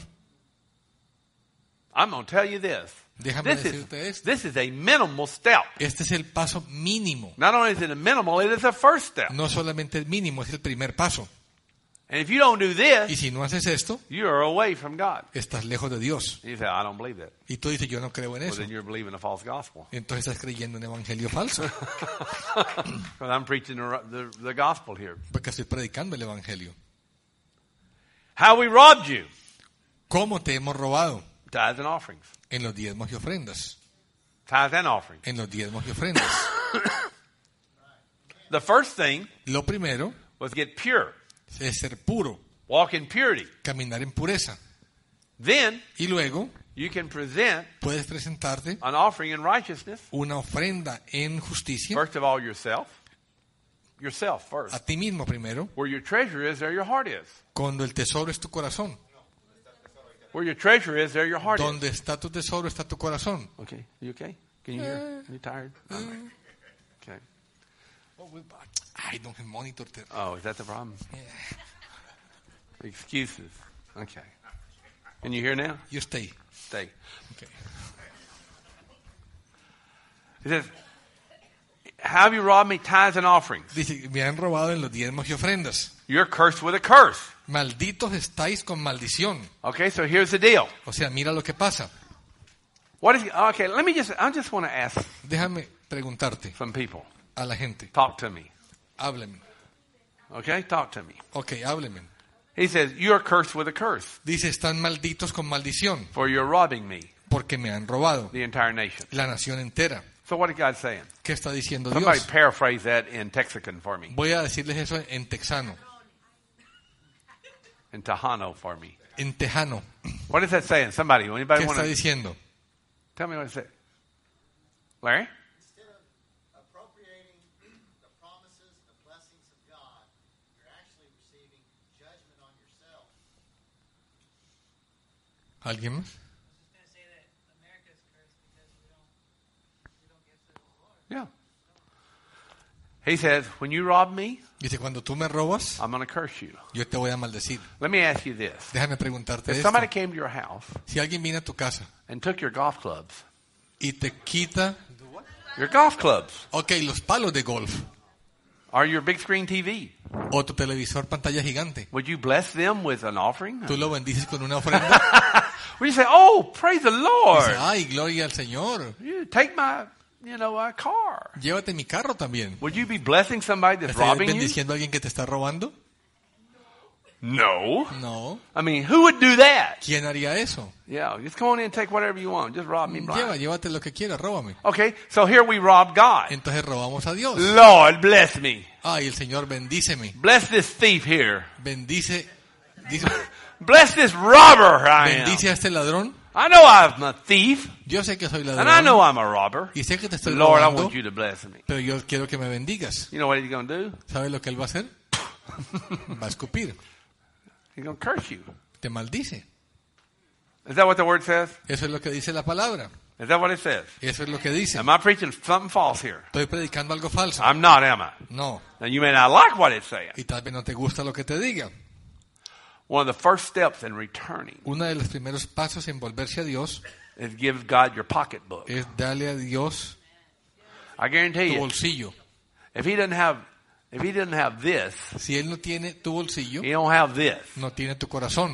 I'm going to tell you this. Déjame decirte esto. This is a minimal step. Este es el paso mínimo. Not only is it a minimal, it is a first step. No solamente el mínimo, es el primer paso. And if you don't do Y this, si no haces esto, you are away from God. estás lejos de Dios. You say, I don't believe that. Y tú dices, yo no creo en Well, eso. then you're believing a false gospel. Entonces estás creyendo un evangelio falso. Because I'm preaching the gospel here. Porque estoy predicando el evangelio. How we robbed you. ¿Cómo te hemos robado? Tithes and offerings. En los diezmos y ofrendas. Tithes and offerings. En los diezmos y ofrendas. The first thing Lo primero was get pure. es ser puro, Walk in purity. caminar en pureza. Then Y luego you can present puedes presentarte an offering in righteousness. una ofrenda en justicia First of all, yourself. Yourself first. a ti mismo primero. Where your treasure is, there your heart is. Cuando el tesoro es tu corazón. Where your treasure is, there your heart is. Donde está tu tesoro está tu corazón. Okay. You okay? Can you hear? You tired? Okay. I don't have monitor. Oh, is that the problem? Excuses. Okay. Can you hear now? You stay. Stay. Okay. It says, how have you robbed me? Tithes and offerings. Dice, me han robado en los diezmos y ofrendas. You're cursed with a curse. Malditos estáis con maldición. Okay, so here's the deal. O sea, mira lo que pasa. What is? Okay, I just want to ask Déjame preguntarte some people. a la gente. Talk to me. Hábleme. Okay, talk to me. Ok, hábleme. He says, you are cursed with a curse, Dice, están malditos con maldición for you're robbing me, porque me han robado the entire nation. la nación entera. So what is God saying? ¿Qué está diciendo Somebody Dios? paraphrase that in Texican for me, Voy a decirles eso en texano, in Tejano for me. en tejano. What is that saying? Somebody, anybody ¿Qué want está to diciendo? tell me what it says? Larry? Instead of appropriating the promises, the blessings of God, you're actually receiving judgment on yourself. ¿Alguien más? Yeah. He says, when you rob me, Dice, cuando tú me robas, I'm going to curse you. yo te voy a maldecir. Let me ask you this. Déjame preguntarte If esto. somebody came to your house Si alguien viene a tu casa and took your golf clubs, y te quita, your golf clubs, ok, los palos de golf or your big screen TV, o tu televisor pantalla gigante, would you bless them with an offering? tú lo bendices con una ofrenda. Would you say, oh, praise the Dice, Lord. ay, gloria al Señor. You take my, car. Llévate mi carro también. Would you be blessing somebody that's ¿Estás robbing you? bendiciendo a alguien que te está robando? No. No. I mean, who would do that? ¿Quién haría eso? Yeah, just come on in and take whatever you want. Just rob me blind. Llévate lo que quieras, róbame. Okay, so here we rob God. Entonces robamos a Dios. Lord, bless me. Ay, el Señor bendíceme. Bless this thief here. Bendice, Bless this robber I am. bendice a este ladrón. I know I'm a thief, Yo sé que soy and I know ladrón. I'm a robber. Y sé que te estoy Lord, I robando, want you to bless me. pero yo quiero que me bendigas. You know what he's going to do? ¿Sabes lo que él va a hacer? Va a escupir. He's going to curse you. Te maldice. Is that what the word says? Eso es lo que dice la palabra. Is that what it says? Eso es lo que dice. Am I preaching something false here? Estoy predicando algo falso. I'm not, am I? No. Now, you may not like what it's saying. Y tal vez no te gusta lo que te diga. One of the first steps in returning Uno de los primeros pasos en volverse a Dios is give God your pocketbook. es darle a Dios I guarantee tu you, bolsillo. if he doesn't have this, Si Él no tiene tu bolsillo, he don't have this. no tiene tu corazón.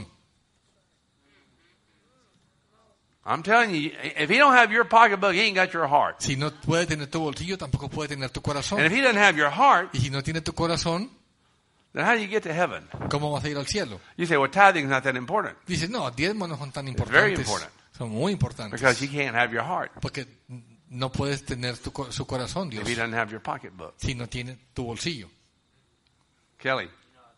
I'm telling you, if he don't have your pocketbook, he ain't got your heart. Si no puede tener tu bolsillo, tampoco puede tener tu corazón. And if he doesn't have your heart, Y si no tiene tu corazón, then how do you get to heaven? ¿cómo vas a ir al cielo? You say, well, tithing is not that important Dices, no, diezmos no son tan very importantes. important. Son muy importantes. because you can't have your heart Porque no puedes tener su corazón, Dios, if he doesn't have your pocketbook. si no tiene tu bolsillo. Kelly,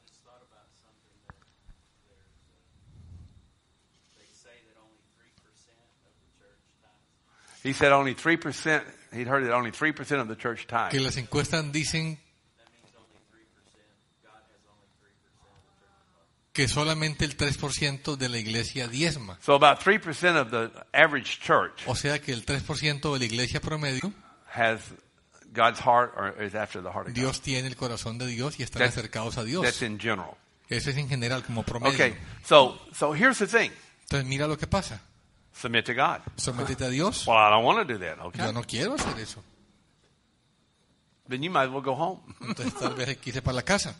he said only 3%. He'd heard that only 3% of the church tithe. Que las encuestas dicen que solamente el 3% de la iglesia diezma. So about 3% of the average church O sea que el 3% de la iglesia promedio, has God's heart or is after the heart of God. Dios tiene el corazón de Dios y están That's- acercados a That's Dios. in general. Eso es en general como promedio. Okay, so here's the thing. Entonces mira lo que pasa. Submit to God. Sométete a Dios. Well, I don't want to do that, okay? Yo no quiero hacer eso. Then you might as well go home. Entonces tal vez quise para la casa.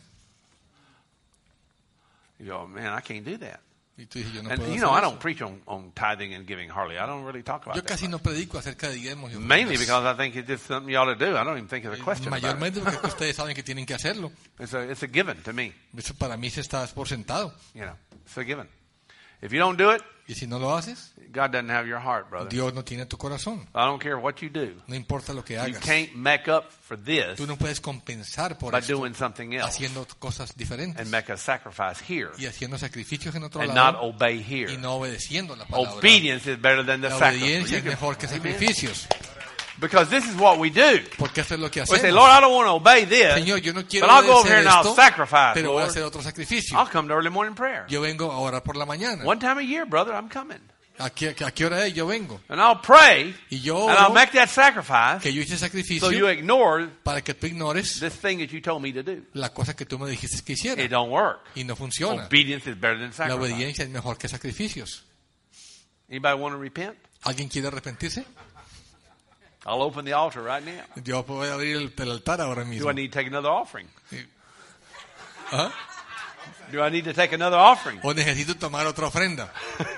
You go, man, I can't do that. Y tú dices, yo no And puedo you know, I hacer don't eso. preach on tithing and giving hardly. I don't really talk about Yo that. casi no predico acerca de diezmos y Mainly ofrendas. because I think it's just something you ought to do. I don't even think it's a question about it. Mayormente porque ustedes saben que tienen que hacerlo. It's a given to me, Eso para mí se está por sentado. you know. It's a given. If you don't do it, Y si no lo haces, God doesn't have your heart, brother. Dios no tiene tu corazón. I don't care what you do. No importa lo que You hagas. can't make up for this Tú no puedes compensar por by esto doing something else haciendo cosas diferentes and make a sacrifice here y haciendo sacrificios en otro and not lado obey y here. no obedeciendo la palabra. Obedience is better than the La sacrifice. obediencia You es can- mejor que Amen. sacrificios. Because this is what we do. Porque eso es lo que We say, hacemos. Lord, I don't want to obey this, Señor, yo no quiero but I'll go over here obedecer and I'll esto, sacrifice, pero voy a Lord. hacer otro sacrificio. I'll come to early morning prayer. Yo vengo a orar por la mañana. One time a year, brother, I'm coming. ¿A qué hora es? Yo vengo. And I'll pray, Y yo and I'll oro make that sacrifice que yo hice so sacrificio you ignore para que tú ignores this thing that you told me to do. la cosa que tú me dijiste que hiciera. It don't work. Y no funciona. Obedience is better than La sacrifice. obediencia es mejor que sacrificios. Anybody want to repent? ¿Alguien quiere arrepentirse? I'll open the altar right now. Yo puedo abrir el altar ahora Do mismo. I need to take another offering? ¿Ah? Do I need to take another offering? ¿O necesito tomar otra ofrenda?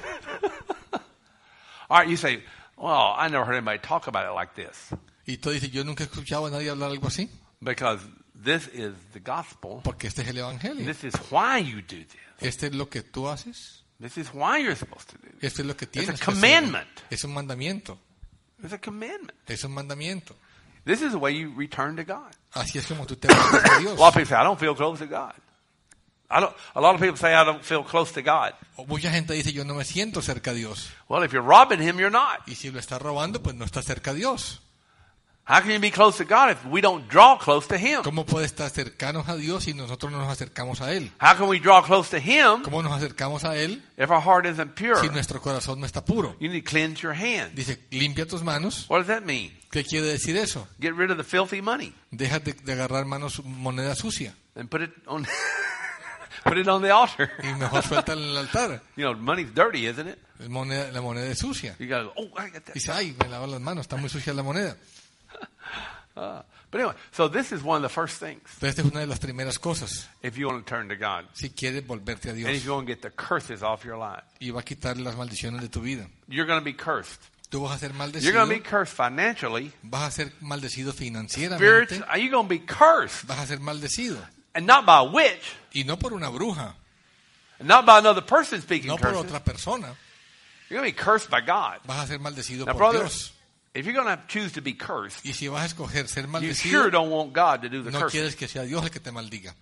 All right, you say, well, I never heard anybody talk about it like this. Y tú dices, yo nunca he escuchado a nadie hablar algo así. Because this is the gospel. Porque este es el evangelio. This is why you do this. Este es lo que tú haces. This is why you're supposed to do this. Esto es lo que It's tienes a que hacer. commandment. Es un mandamiento. It's a commandment. Es un mandamiento. This is the way you return to God. Así es como tú te vuelves a Dios. A lot of people say, I don't feel close to God. A lot of people say, I don't feel close to God. O mucha gente dice, yo no me siento cerca a Dios. Well, if you're robbing Him, you're not. Y si lo estás robando, pues no estás cerca a Dios. How can you be close to God if we don't draw close to Him? ¿Cómo puede estar cercanos a Dios si nosotros no nos acercamos a Él? How can we draw close to Him ¿Cómo nos acercamos a Él if our heart isn't pure? si nuestro corazón no está puro? You need to cleanse your hands. Dice, limpia tus manos. What does that mean? ¿Qué quiere decir eso? Get rid of the filthy money Deja de agarrar moneda sucia and put it on put it on the altar. y mejor suelta en el altar. You know, money's dirty, isn't it? La moneda es sucia. You gotta go, oh, I got that. Dice, ay, me lavo las manos, está muy sucia la moneda. But anyway, so this is one of the first things Pero esta es una de las primeras cosas. if you want to turn to God. Si quieres volverte a And if Dios you want to get the curses off your life. y va a quitar las maldiciones de tu vida. You're going to be cursed. Tú vas a ser You're maldecido, going to be cursed financially. vas a ser maldecido financieramente, Spirits, you're going to be cursed. vas a ser maldecido. And not by a witch. Y no por una bruja, And not by another person speaking no por curses. otra persona, You're going to be cursed by God. vas a ser maldecido Now, por brother, Dios. if you're going to choose to be cursed, Y si vas a escoger ser you maldecido, sure don't want God to do the no cursing. quieres que sea Dios el que te maldiga.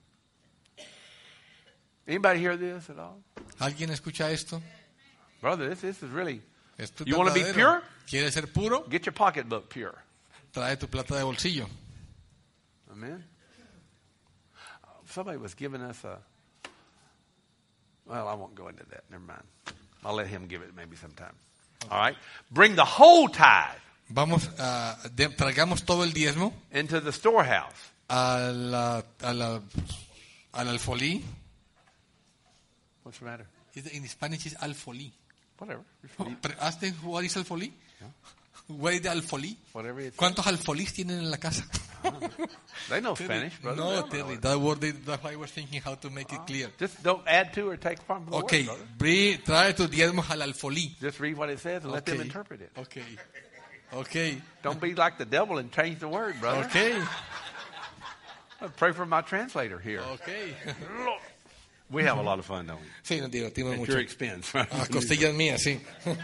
Anybody hear this at all? ¿Alguien escucha esto? Brother, this is really... ¿Esto es You wanna be verdadero? pure? ¿Quieres ser puro? Get your pocketbook pure. Trae tu plata de bolsillo. Amen. Somebody was giving us a... Well, I won't go into that. Never mind. I'll let him give it maybe sometime. All right? Bring the whole tithe Vamos a traigamos todo el diezmo into the storehouse. al alfolí. What's the matter? In Spanish is alfolí. Whatever. ¿Ask them what is alfolí? What is the alfolí? Whatever it's... ¿Cuántos alfolís tienen en la casa? They know Spanish, brother. No, They don't know Terry, it. that word, that's why I was thinking how to make it clear. Just don't add to or take from the Okay, word, brother. trae tus diezmos al alfolí. Just read what it says and let them Okay. interpret it. Okay. Don't be like the devil and change the word, brother. Okay. Pray for my translator here. Okay. We have a lot of fun, don't we? Sí, nos divertimos At mucho. your expense. A costillas mías, sí.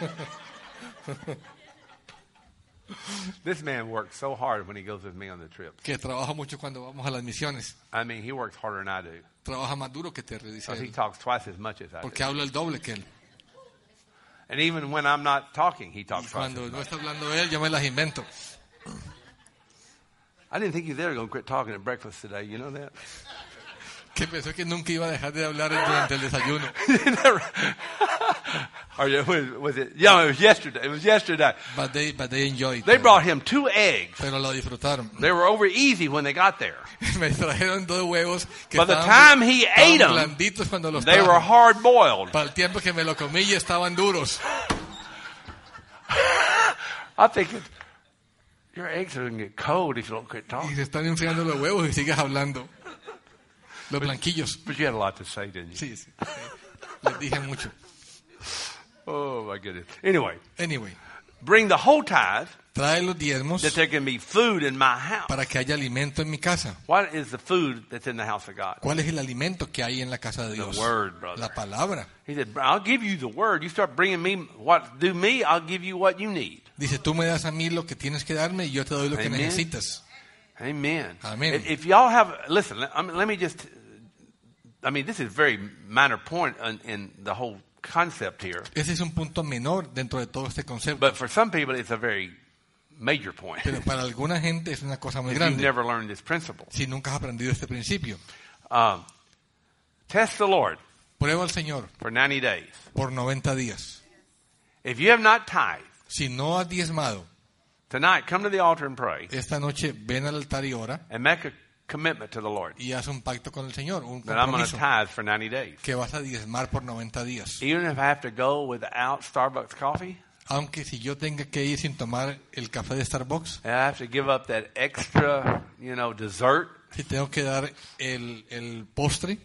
This man works so hard when he goes with me on the trips. Que trabaja mucho cuando vamos a las misiones. I mean, he works harder than I do. Trabaja más duro que Terry, dice Because he él. talks twice as much as I do. Porque habla el doble que él. And even when I'm not talking, he Y talks twice cuando as no much. está hablando él, yo me las invento. I didn't think you were going to quit talking at breakfast today. You know that? Que pensó que nunca iba a dejar de hablar durante el desayuno. Or was it? Yeah, it was yesterday. It was yesterday. But they enjoyed. They brought him 2 eggs. Pero lo disfrutaron. They were over easy when they got there. Me trajeron 2 huevos que By the estaban time he ate them, blanditos cuando los they were trajo. hard boiled. Para el tiempo que me lo comí ya estaban duros. I think your eggs are going to get cold if you don't quit Y talking. se están enfriando los huevos y sigues hablando. Los blanquillos. But you had a lot to say, didn't you? Sí, sí. Les dije mucho. Oh, my goodness. Anyway, Anyway, bring the whole tithe trae los diezmos that there can be food in my house. para que haya alimento en mi casa. What is the food that's in the house of God? ¿Cuál es el alimento que hay en la casa de Dios? The word, brother. La palabra. He said, I'll give you the word. You start bringing me what do me, I'll give you what you need. Dice, tú me das a mí lo que tienes que darme y yo te doy lo que Amen. necesitas. Amen. Amen. If y'all have, listen, let me just, this is a very minor point in the whole concept here. Ese es un punto menor dentro de todo este concepto. But for some people, it's a very major point. Pero para alguna gente es una cosa muy If you've grande. never learned this principle. Si nunca has aprendido este principio. Test the Lord Prueba al Señor for 90 days. por 90 días. If you have not tithed, Si no has diezmado, tonight come to the altar and pray esta noche ven al altar y ora and make a commitment to the Lord y haz un pacto con el Señor, un that I'm going to compromiso tithe for 90 days. que vas a diezmar por 90 días. Even if I have to go without Starbucks coffee, Aunque si yo tenga que ir sin tomar el café de Starbucks, and I have to give up that extra, dessert, si tengo que dar el postre,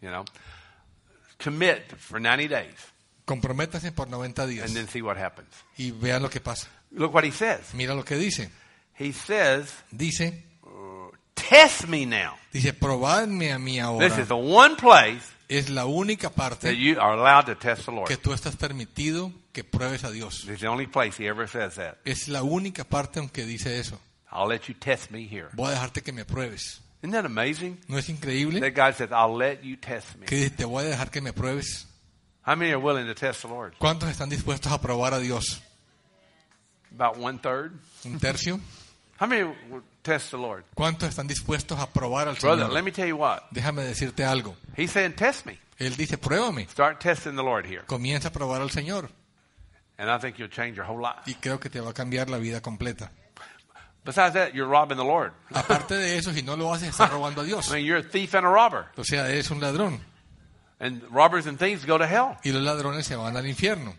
commit for 90 days comprométase por 90 días and then see what happens. y vean lo que pasa. Look what he says. Mira lo que dice. He says, Dice, test me now. probadme a mí This ahora. is the one place Es la única that parte you are allowed to test the Lord. que tú estás permitido que pruebes a Dios. It's the only place he ever says that. Es la única parte en que dice eso. I'll let you test me here. Voy a dejarte que me pruebes. Isn't that amazing? ¿No es increíble? That God says, I'll let you test me. Que dice, te voy a dejar que me pruebes. How many are willing to test the Lord? ¿Cuántos están dispuestos a probar a Dios? About 1/3. ¿Un tercio? How many will test the Lord? ¿Cuántos están dispuestos a probar al Brother, let Señor? me tell you what. Déjame decirte algo. He's saying, test me. Él dice, pruébame. Start testing the Lord here. Comienza a probar al Señor. And I think you'll change your whole life. Y creo que te va a cambiar la vida completa. Besides that, you're robbing the Lord. Aparte de eso, si no lo haces, estás robando a Dios. I mean, you're a thief and a robber. O sea, eres un ladrón. And robbers and thieves go to hell. Y los ladrones se van al infierno.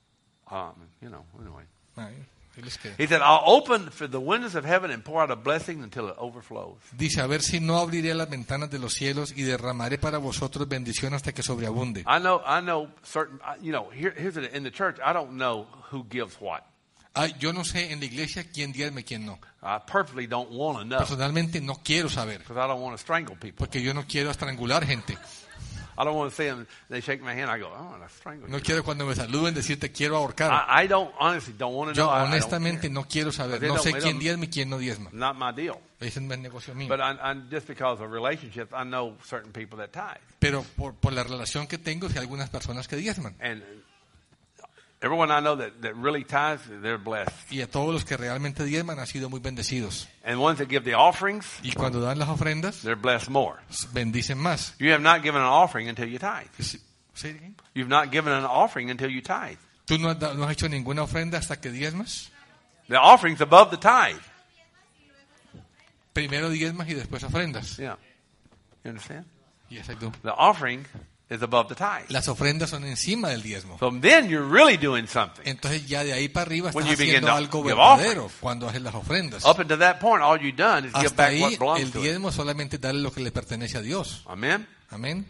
Anyway. Ay, diles que- He said, I'll open for the windows of heaven and pour out a blessing until it overflows. Dice, a ver si no abriré las ventanas de los cielos y derramaré para vosotros bendición hasta que sobreabunde. I know certain, here's in the church, I don't know who gives what. Yo no sé en la iglesia quién diezma y quién no. I perfectly don't want to know Personalmente no quiero saber, because I don't want to strangle people. porque yo no quiero estrangular gente. I don't want to see them, they shake my hand, I go, I want to strangle No you. quiero cuando me saluden decirte quiero ahorcar. I honestly don't want to Yo know. I don't honestamente care. no quiero saber. They No sé don't- quién diezma y quién no diezma. Not my deal. Ese no es negocio mío. But just because of relationships, I know certain people that tithe. Pero por la relación que tengo, hay algunas personas que diezman. And everyone I know that really tithes, they're blessed. Y a todos los que realmente diezman han sido muy bendecidos. And ones that give the offerings, Y cuando dan las ofrendas, they're blessed more. bendicen más. You have not given an offering until you tithe. ¿Sí? You've not given an offering until you tithe. ¿Tú no has hecho ninguna ofrenda hasta que diezmas? The offering's above the tithe. Primero diezmas y después ofrendas. Yeah. You understand? Yes, I do. The offering is above the tithe. Las ofrendas son encima del diezmo. So then you're really doing something. Entonces ya de ahí para arriba estás When you begin haciendo to algo give verdadero cuando haces las ofrendas. Up until that point, all you've done is give Hasta back ahí what belongs el to it. diezmo solamente darle lo que le pertenece a Dios. Amen? Amén.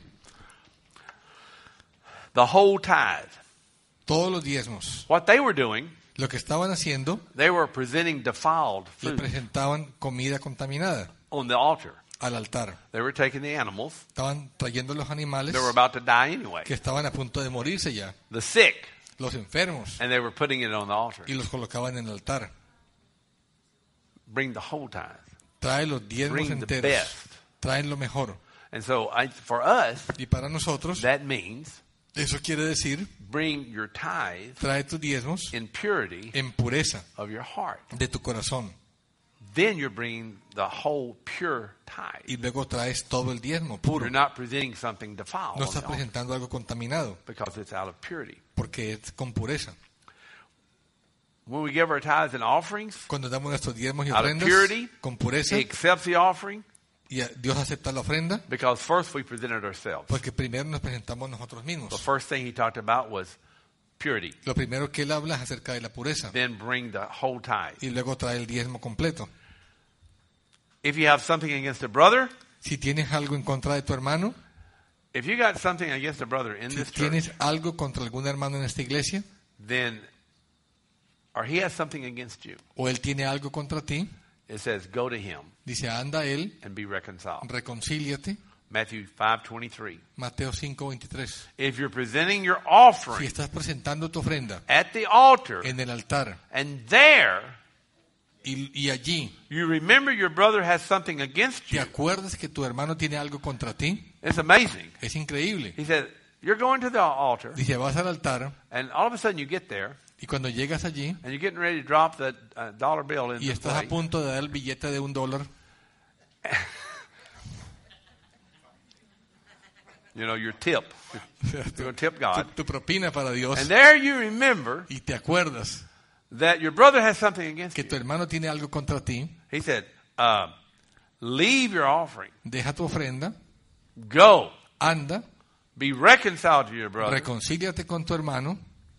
The whole tithe. Todos los diezmos. What they were doing, Lo que estaban haciendo, they were presenting defiled le food presentaban comida contaminada on the altar. al altar. They were taking the animals. Estaban trayendo los animales They were about to die anyway. que estaban a punto de morirse ya. The sick. Los enfermos. And they were putting it on the altar. Y los colocaban en el altar. Bring the whole tithe. Trae los diezmos Bring the enteros. best. Traen lo mejor. And so for us, Y para nosotros, that means eso quiere decir, bring your tithe trae tus diezmos in purity en pureza of your heart. de tu corazón. then you're bringing the whole pure Y tithe. luego traes todo el diezmo puro. You're not presenting something defiled No on estás the altar presentando algo contaminado, because it's out of purity. porque es con pureza. When we give our tithes and offerings, Cuando damos nuestros diezmos y Out of ofrendas purity, con pureza, He accepts the offering y Dios acepta la ofrenda, because first we presented ourselves. porque primero nos presentamos nosotros The mismos. first thing He talked about was purity. Lo primero que él habla es acerca de la pureza, Then bring the whole tithe. y luego trae el diezmo completo. If you have something against a brother, Si tienes algo en contra de tu hermano, if you got something against a brother in si this church, tienes algo contra algún hermano en esta iglesia, then, or he has something against you, o él tiene algo contra ti, it says, go to him dice, anda a él, and be reconciled. reconcíliate. Matthew 5:23. Mateo 5:23. If you're presenting your Si offering estás presentando tu ofrenda at the altar, en el altar and there y allí you remember your brother has something against te you, acuerdas que tu hermano tiene algo contra ti, it's amazing. es increíble. He said, you're going to the altar, Dice, vas al altar and all of a sudden you get there, y cuando llegas allí and you're getting ready to drop the dollar bill in y the estás a plate. punto de dar el billete de $1, You know, your tip. You're going to tip God. tu propina para Dios, And there you remember y te acuerdas that your brother has something against que you. tu hermano tiene algo contra ti, He said, leave your offering, deja tu ofrenda, go, anda, be reconciled to your brother. reconcíliate con tu hermano.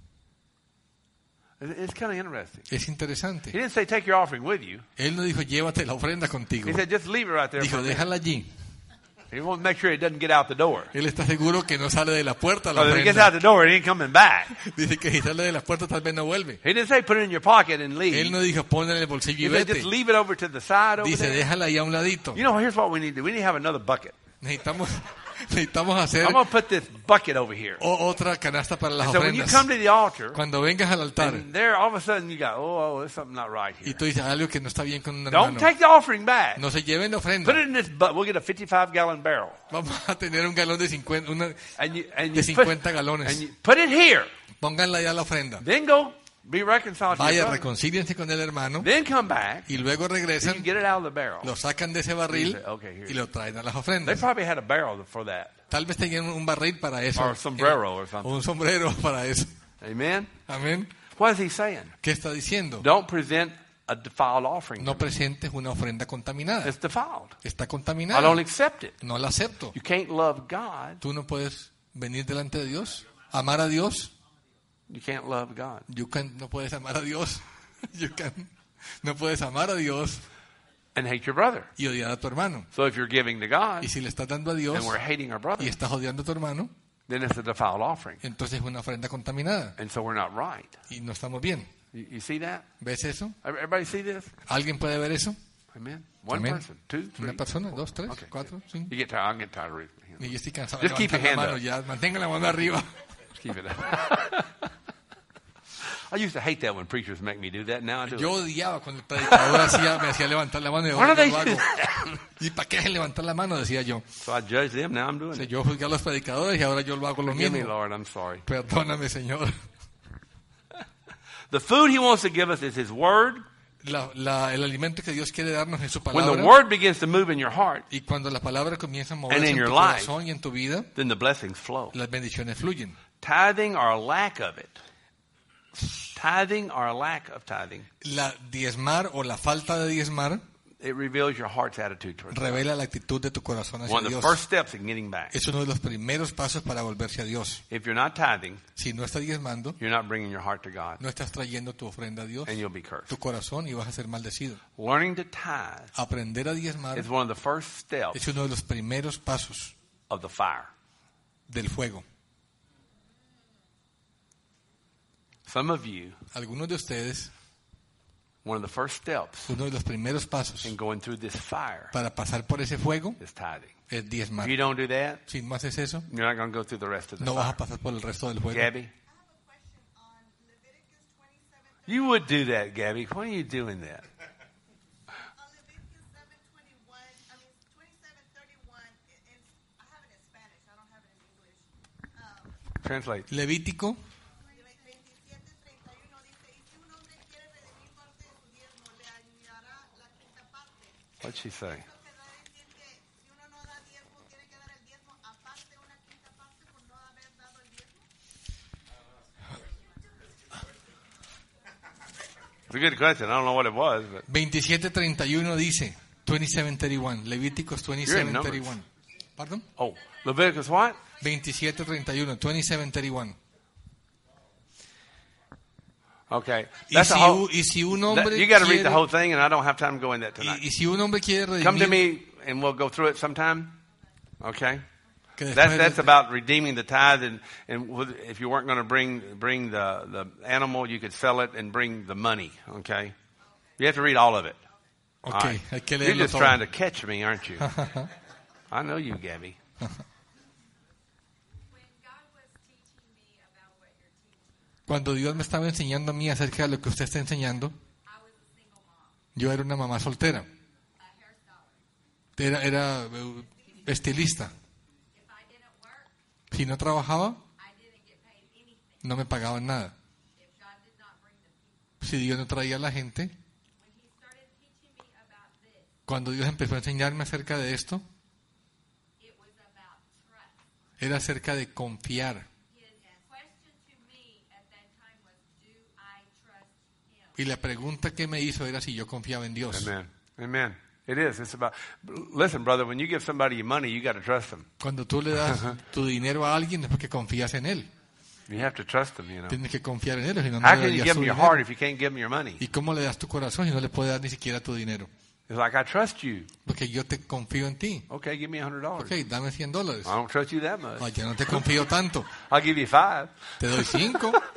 It's kind of interesting. Es He interesante. didn't say take your offering with you. Él no dijo, llévate la ofrenda contigo. He said just leave it right there. Dijo, For a minute. déjala allí. He wants to make sure it doesn't get out the door. Él está seguro que no sale de la puerta la Because if it gets out ofrenda. the door, it ain't coming back. Dice que si sale de la puerta tal vez no vuelve. He didn't say put it in your pocket and leave. Él no dijo, ponla en el bolsillo He y said vete. just leave it over to the side over Dice, there. déjala ahí a un ladito. You know, here's what we need to do. We need to have another bucket. Necesitamos hacer I'm going to put this bucket over here. otra canasta para las And so when you ofrendas. come to the altar, Cuando vengas al altar and there all of a sudden you go, oh, there's something not right y here. tú dices algo que no está bien con un Don't hermano, take the offering back. no se lleven la Put ofrenda. it in this bucket. We'll get a 55-gallon barrel. Vamos a tener un galón de 50, And de you 50 galones. and you put it here. Pónganla ya la ofrenda. Then go be reconciled to your Vaya, brother. reconcíliense con el hermano Then come back. y luego Then you regresan, get it out of the barrel. lo sacan de ese barril You say, okay, here y you lo traen a las They ofrendas. probably had a barrel for that. Tal vez tenían un barril para eso. Or a sombrero or something. O un sombrero para eso. Amen? Amén. What is he saying? ¿Qué está diciendo? Don't present a defiled offering. No presentes una ofrenda contaminada. It's defiled. Está I don't contaminada. accept it. No la acepto. You can't love God. Tú no puedes venir delante de Dios, amar a Dios. You can't love God. No puedes amar a Dios. No puedes amar a Dios And hate your brother. y odiar a tu hermano. So if you're giving to God Y si le estás dando a Dios and we're hating our brother, y estás odiando a tu hermano, then it's a defiled offering. entonces es una ofrenda contaminada And so we're not right. y no estamos bien. You see that? ¿Ves eso? Everybody see this? ¿Alguien puede ver eso? Amen. One Amén. person, two, three. Una persona, dos, tres, Okay. cuatro, cinco. You get tired. I'm getting tired of raising my hand. Y yo estoy cansado Just de keep your levantar la hand mano up. ya. Mantenga la mano arriba. Just keep it up. I used to hate that when preachers make me do that. Now I do Yo it. odiaba cuando el predicador me hacía levantar la mano y Why ahora do they yo lo do hago. that? ¿Y para qué es levantar la mano? Decía yo. So I judge them. Now I'm doing O sea, it. yo juzgué a los predicadores y ahora yo lo hago lo Forgive me, mismo. Lord. I'm sorry. Perdóname, Señor. The food He wants to give us is His Word. El alimento que Dios quiere darnos es su When the palabra. Word begins to move in your heart, Y cuando la palabra comienza a And moverse in en your tu life. corazón y en tu vida, then the blessings flow. las bendiciones fluyen. Tithing or a lack of it. Tithing or a lack of tithing. La diezmar o la falta de diezmar It reveals your heart's attitude towards God. revela la actitud de tu corazón hacia One of the Dios. first steps in getting back. Es uno de los primeros pasos para volverse a Dios. If you're not tithing, Si no estás diezmando, you're not bringing your heart to God, no estás trayendo tu ofrenda a Dios, and you'll be cursed. tu corazón, y vas a ser maldecido. Learning to tithe Aprender a diezmar is one of the first steps es uno de los primeros pasos of the fire. del fuego. Some of you, Algunos de ustedes, one of the first steps uno de los primeros pasos in going through this fire para pasar por ese fuego is tithing. es If diezmar. you don't do that, Si no haces eso, you're not going to go through the rest of the no vas a fire. pasar por el resto del fuego. Gabby? You would do that, Gabby. Why are you doing that? On Leviticus 7:21, I mean 27:31. I have it in Spanish. I don't have it in English. Translate. Levítico 27:31 dice: y si un hombre quiere redimir parte de su diezmo, le añadirá la quinta What'd she say? Lo que da a decir que si uno no da diezmo, tiene que dar el diezmo aparte, una quinta parte por no haber dado el diezmo. It's a good question. I don't know what it was, but 27:31 dice, 27:31, Levíticos You're in 27:31. Pardon? oh, Leviticus what? 27:31, 27:31. Okay, Y that's a whole. si un That, hombre you got to read the quiere- whole thing, and I don't have time to go into that tonight. y si un hombre quiere Come to redimir, me, and we'll go through it sometime. Okay. que después That's de- about redeeming the tithe, and if you weren't going to bring the animal, you could sell it and bring the money. Okay, you have to read all of it. Ok, All right. hay que You're leerlo just todo. trying to catch me, aren't you? I know you, Gabby. When God was teaching me about what you're teaching, Cuando Dios me estaba enseñando a mí acerca de lo que usted está enseñando, I was a single mom, yo era una mamá soltera, a hairstylist. era estilista. If I didn't work, Si no trabajaba, I didn't get paid anything. no me pagaban nada. If God did not bring the people. Si Dios no traía a la gente, When He started teaching me about this, cuando Dios empezó a enseñarme acerca de esto, it was about trust. era acerca de confiar. His question to me at that time was, do I trust Him? Y la pregunta que me hizo era si yo confiaba en Dios. Amen. Amen. It is. It's about. Listen, brother. When you give somebody your money, you got to trust them. Cuando tú le das tu dinero a alguien es porque confías en él. You have to trust them. You know. Tienes que confiar en él, si no, no How le can you darías give tu them your dinero. heart if you can't give them your money? ¿Y cómo le das tu corazón si no le puedes dar ni siquiera tu dinero? It's like I trust you. Porque yo te confío en ti. Okay, give me $100. Ok, dame $100. I don't trust you that much. Ay, yo no te confío tanto. I'll give you 5. Te doy 5. One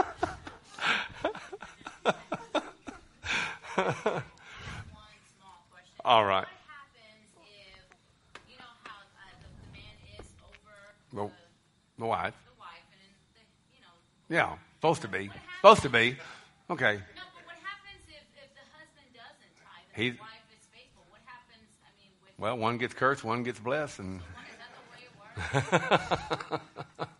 small question. All right. What happens if, you know how the man is over The, the wife. the wife and the, you know, Yeah, supposed to be. Supposed to be. Okay. no, but what happens if the husband doesn't tithe and He's- the wife is faithful? What happens, I mean, with Well, one gets cursed, one gets blessed, and is that the way it works?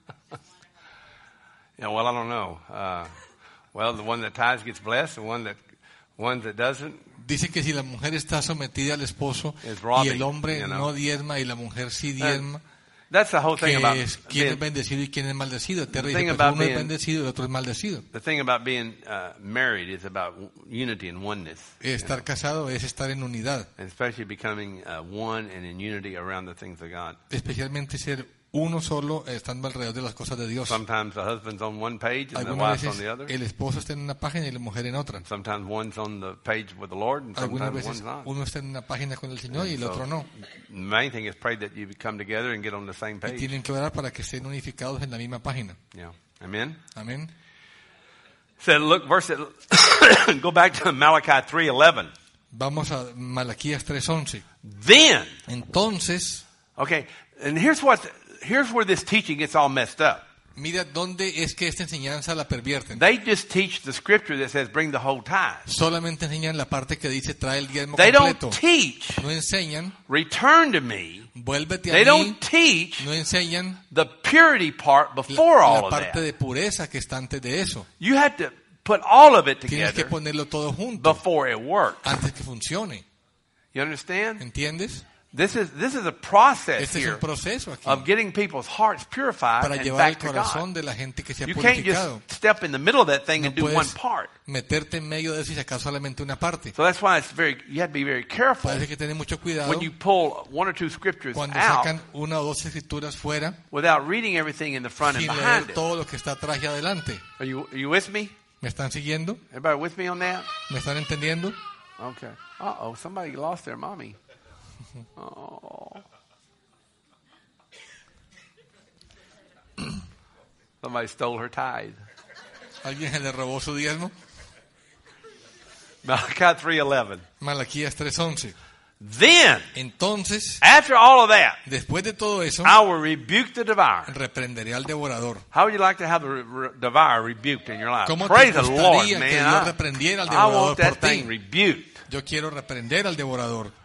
yeah. Well, I don't know. Well, the one that tithes gets blessed, the one that doesn't. Dice que si la mujer está sometida al esposo It's robbing, y el hombre you know. no diezma y la mujer sí diezma, That's the whole thing about que es quién es being, bendecido y quién es maldecido. Terry thing dice, pues about uno es being- bendecido y el otro es maldecido. the thing about being married is about unity and oneness, Estar casado es estar en unidad, and especially becoming one and in unity around the things of God. especialmente ser uno solo estando alrededor de las cosas de Dios. Sometimes the husband's on one page and the Algunas wife's on veces the other. el esposo está en una página y la mujer en otra. Sometimes one's on the page with the Lord, and Algunas sometimes veces one's not. uno está en una página con el Señor y el So, otro no. The main thing is pray that you come together and get on the same Y page. tienen que orar para que estén unificados en la misma página. Yeah. Amen. Amén. So look, go back to Malachi 3:11. Vamos a Malaquías 3:11. Then, Entonces, okay, and here's where this teaching gets all messed up. mira dónde es que esta enseñanza la pervierten. They just teach the scripture that says bring the whole tithe. Solamente enseñan la parte que dice trae el diezmo They don't completo. teach No enseñan, return to me. vuélvete a They mí. don't teach No enseñan the purity part before la all of parte that. de pureza que está antes de eso. You have to put all of it Tienes que together ponerlo todo junto before it works. antes que funcione. You understand? ¿Entiendes? This is a process Este es here un proceso aquí of getting people's hearts purified para and llevar el back to God. corazón de la gente que se ha You can't purificado. just step in the middle of that thing No and do one puedes part. meterte en medio de eso y sacar solamente una parte. So that's why you have to be very careful Parece que tener mucho cuidado when you pull one or two scriptures cuando out sacan una o dos escrituras fuera without reading everything in the front and sin leer behind it. todo lo que está atrás y adelante. Are you with me? ¿Me están siguiendo? Everybody with me on that? ¿Me están entendiendo? Okay. Uh-oh, somebody lost their mommy. Oh. Somebody stole her tithe. ¿Alguien se le robó su diezmo? Malachi 3:11. Malaquías 3:11. Then, Entonces, after all of that, después de todo eso, I will rebuke the devourer. reprenderé al devorador. How would you like to have the devourer rebuked in your life? ¿Cómo te Praise the Lord, gustaría que Dios man. reprendiera al I devorador want that por ti? thing rebuked. Yo quiero reprender al devorador.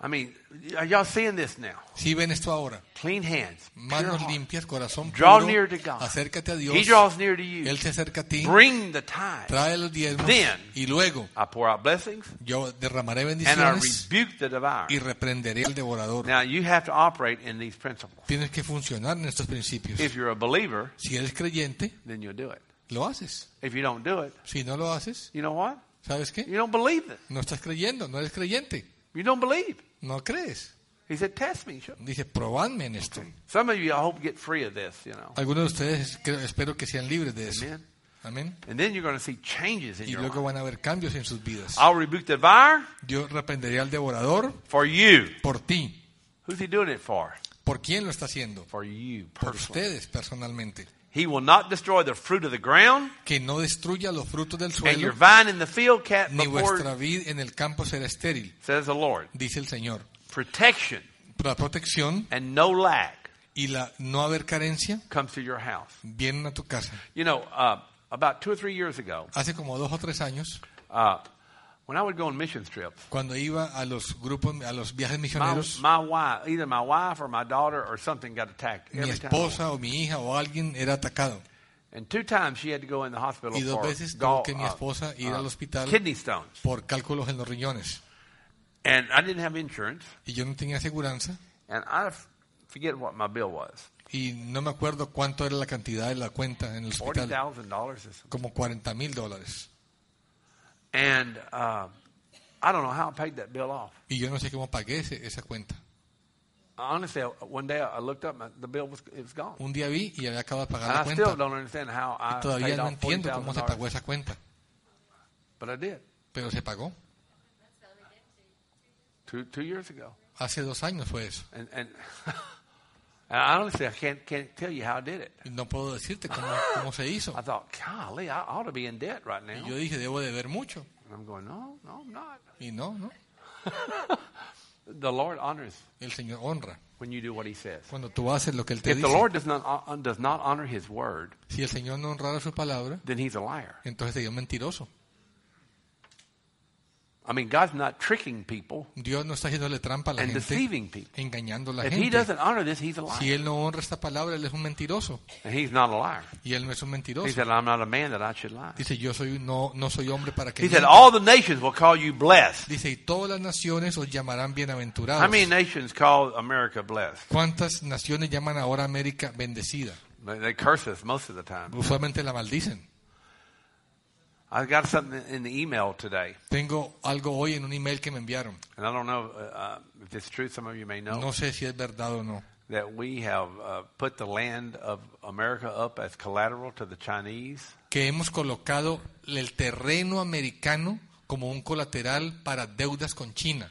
I mean, are y'all seeing this now? Si ven esto ahora, Clean hands. pure manos heart. limpias, corazón Draw puro, near to God. acércate a Dios, He draws near to you. Él se acerca a ti, Bring the tithe. trae los diezmos Then, y luego I pour out blessings yo derramaré and I bendiciones rebuke the devourer. y reprenderé al devorador. Now, you have to operate in these principles. Tienes que funcionar en estos principios. If you're a believer, Si eres creyente, then you'll do it. lo haces. If you don't do it, Si no lo haces, you know what? ¿sabes qué? You don't believe it. No estás creyendo, no eres creyente, You don't believe. no crees. He said, test me. Sure. Dice, probadme en esto. Some of you, I hope, get free of this, you know. Algunos de ustedes espero que sean libres de eso. Amen. Amén. And then you're going to see changes in Y your luego life. van a haber cambios en sus vidas. I'll rebuke the devourer Yo reprenderé al devorador for you. por ti. Who's he doing it for? ¿Por quién lo está haciendo? For you Por personally. ustedes personalmente. He will not destroy the fruit of the ground, Que no destruya los frutos del and your suelo, vine in the field cat ni before, vuestra vid en el campo será estéril, says the Lord. dice el Señor. Protection La protección and no lack y la no haber carencia comes to your house. vienen a tu casa. You know, about 2 or 3 years ago, Hace como 2 o 3 años, when I would go on mission trips, cuando iba a los grupos, a los viajes my misioneros, wife, either my wife or my daughter or something got attacked mi every time. esposa o mi hija o alguien era atacado. And 2 times she had to go in the hospital Y 2 for veces tuvo que mi esposa ir al hospital kidney stones. por cálculos en los riñones. And I didn't have insurance, Y yo no tenía aseguranza and I forget what my bill was. y no me acuerdo cuánto era la cantidad de la cuenta en el hospital. $40,000 or something. Como $40,000. And I don't know how I paid that bill off. Y yo no sé cómo pagué esa cuenta. Honestly, one day I looked up, the bill was gone. Un día vi y había acabado de pagar And la I still cuenta. don't understand how Y I todavía paid no off entiendo cómo se pagó $40,000. esa cuenta. But I did. Pero se pagó. 2 years ago. Hace 2 años fue eso. And I honestly, I can't tell you how I did it. Y no puedo decirte cómo se hizo. I thought, golly, I ought to be in debt right Y now. yo dije, debo de ver mucho. And I'm going, no, I'm not. Y no. The Lord honors El Señor honra when you do what He says. cuando tú haces lo que Él te If the dice. Lord does not honor His word, Si el Señor no honrara su palabra, then He's a liar. entonces sería un mentiroso. I mean, God's not tricking people Dios no está haciéndole trampa a la and gente, deceiving people. engañando a la If He gente. doesn't honor this, He's a Si liar. Él no honra esta palabra, Él es un mentiroso. And He's not a liar. Y Él no es un He mentiroso. said, I'm not a man that I should lie. Dice, yo no soy hombre para que He said, mienta. all the nations will call you blessed. Dice, y todas las naciones os llamarán How bienaventurados. many nations call America blessed? ¿Cuántas naciones llaman ahora a América bendecida? They curse us most of the time. Usualmente la maldicen. I got something in the email today, Tengo algo hoy en un email que me enviaron. and I don't know if it's true. Some of you may know No sé si es verdad o no. that we have put the land of America up as collateral to the Chinese. Que hemos colocado el terreno americano como un colateral para deudas con China.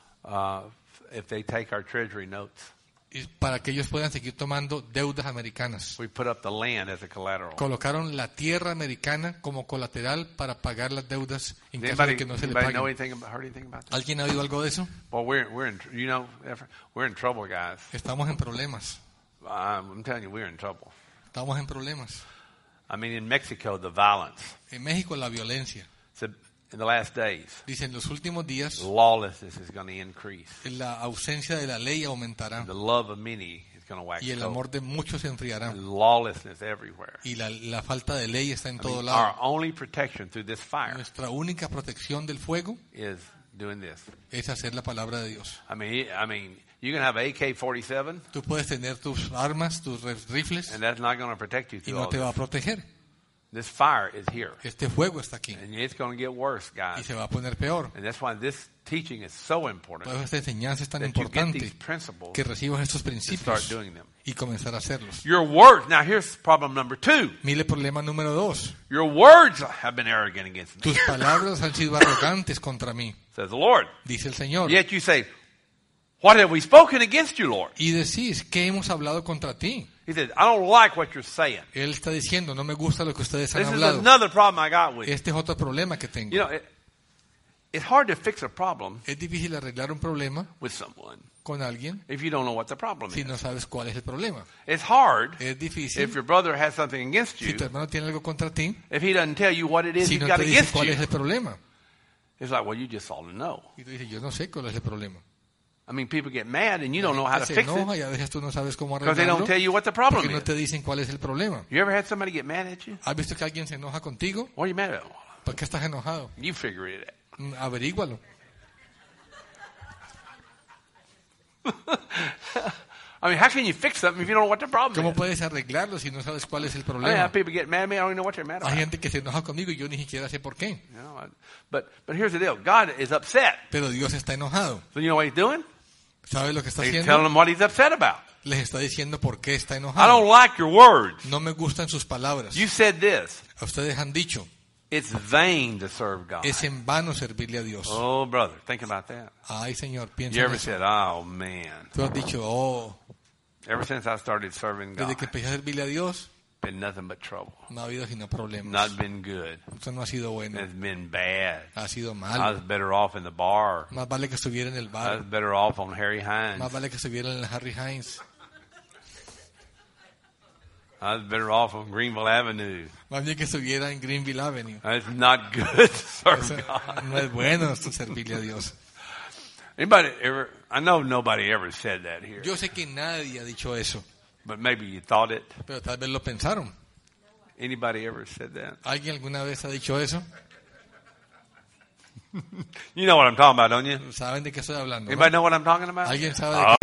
If they take our treasury notes, Y para que ellos puedan seguir tomando deudas americanas. we put up the land as a collateral. Colocaron la tierra americana como colateral para pagar las deudas en caso de Anybody, que no se le anybody know paguen. heard anything about that? ¿Alguien ha oído algo de eso? Well, we're in we're in trouble, guys. Estamos en problemas. I'm telling you, we're in trouble. Estamos en problemas. I mean, in Mexico, the violence. En México la violencia. So in the last days, Dice, en los últimos días lawlessness is going to increase. la ausencia de la ley aumentará The love of many is going to wax y el cold. amor de muchos se enfriará. Lawlessness everywhere. Y la falta de ley está en I todo mean, lado. our only protection through this fire Nuestra única protección del fuego is doing this. es hacer la palabra de Dios. I mean, you can have an AK-47, Tú puedes tener tus armas, tus rifles, and that's not going to protect you y through no all te va a this. proteger. This fire is here, Este fuego está aquí and it's going to get worse, y guys. se va a poner peor. And that's why this teaching is so Por important eso esta enseñanza es tan that you get importante these principles que recibas estos and start principios doing them. y comenzar a hacerlos. Your words. Now, here's problem number 2. Mire el problema número 2. Your words have been arrogant against me, Tus palabras han sido arrogantes contra mí, says the Lord. dice el Señor. Yet you say, what have we spoken against you, Lord? Y decís, ¿qué hemos hablado contra ti? He says, I don't like what you're saying. Él está diciendo, no me gusta lo que ustedes han This is hablado. another problem I got with you. Este es otro problema que tengo. You know, it's hard to fix a problem Es difícil arreglar un problema with someone con alguien if you don't know what the problem si is. no sabes cuál es el problema. It's hard Es if difícil your brother has something against si you, tu hermano tiene algo contra ti, if he doesn't tell you what it is si he's no got te dice against cuál you. es el problema. It's like, well, you just ought to know. Y tú dices, yo no sé cuál es el problema. I mean, people get mad and you don't know how to Se fix enoja it y a veces tú no sabes cómo because they don't arreglarlo tell you what the problem porque no is. te dicen cuál es el problema. You ever had somebody get mad at you? ¿Has visto que alguien se enoja contigo? What are you mad at? ¿Por qué estás enojado? You figure it Averígualo. out. I mean, how can you fix something if you don't know what the problem ¿Cómo is? puedes arreglarlo si no sabes cuál es el I mean, problema? people get mad at me. I don't even know what they're mad Hay about. gente que se enoja conmigo y yo ni siquiera sé por qué. You know, but here's the deal. God is upset. Pero Dios está enojado. So you know what He's doing? ¿Sabe lo que está He's telling haciendo? them what He's upset about. Les está diciendo por qué está I don't enojado. like your words. No me gustan sus palabras. You said this. A ustedes han dicho, It's vain to serve God. es en vano servirle a Dios. Oh, brother, think about that. Ay, Señor, piensa You en ever eso. said, oh, man. Tú has dicho, oh, Ever since I started serving desde God, que empecé a servirle a Dios, been nothing but trouble. no ha habido sino problemas. Not been good. Eso no ha sido bueno. It's been bad. Ha sido I malo. was better off in the bar. Más vale que estuviera en el I bar. was better off on Harry Más Hines. vale que estuviera en el Harry Hines. I was better off on Greenville Avenue. Más bien que estuviera en Greenville Avenue. It's not good to serve Eso God. no es bueno esto servirle a Dios. Anybody ever? I know nobody ever said that here, Yo sé que nadie ha dicho eso, but maybe you thought it. pero tal vez lo pensaron. Anybody ever said that? ¿Alguien alguna vez ha dicho eso? You know what I'm talking about, don't you? ¿Saben de qué estoy hablando? no? Anybody know what I'm talking about? ¿Alguien sabe de Oh,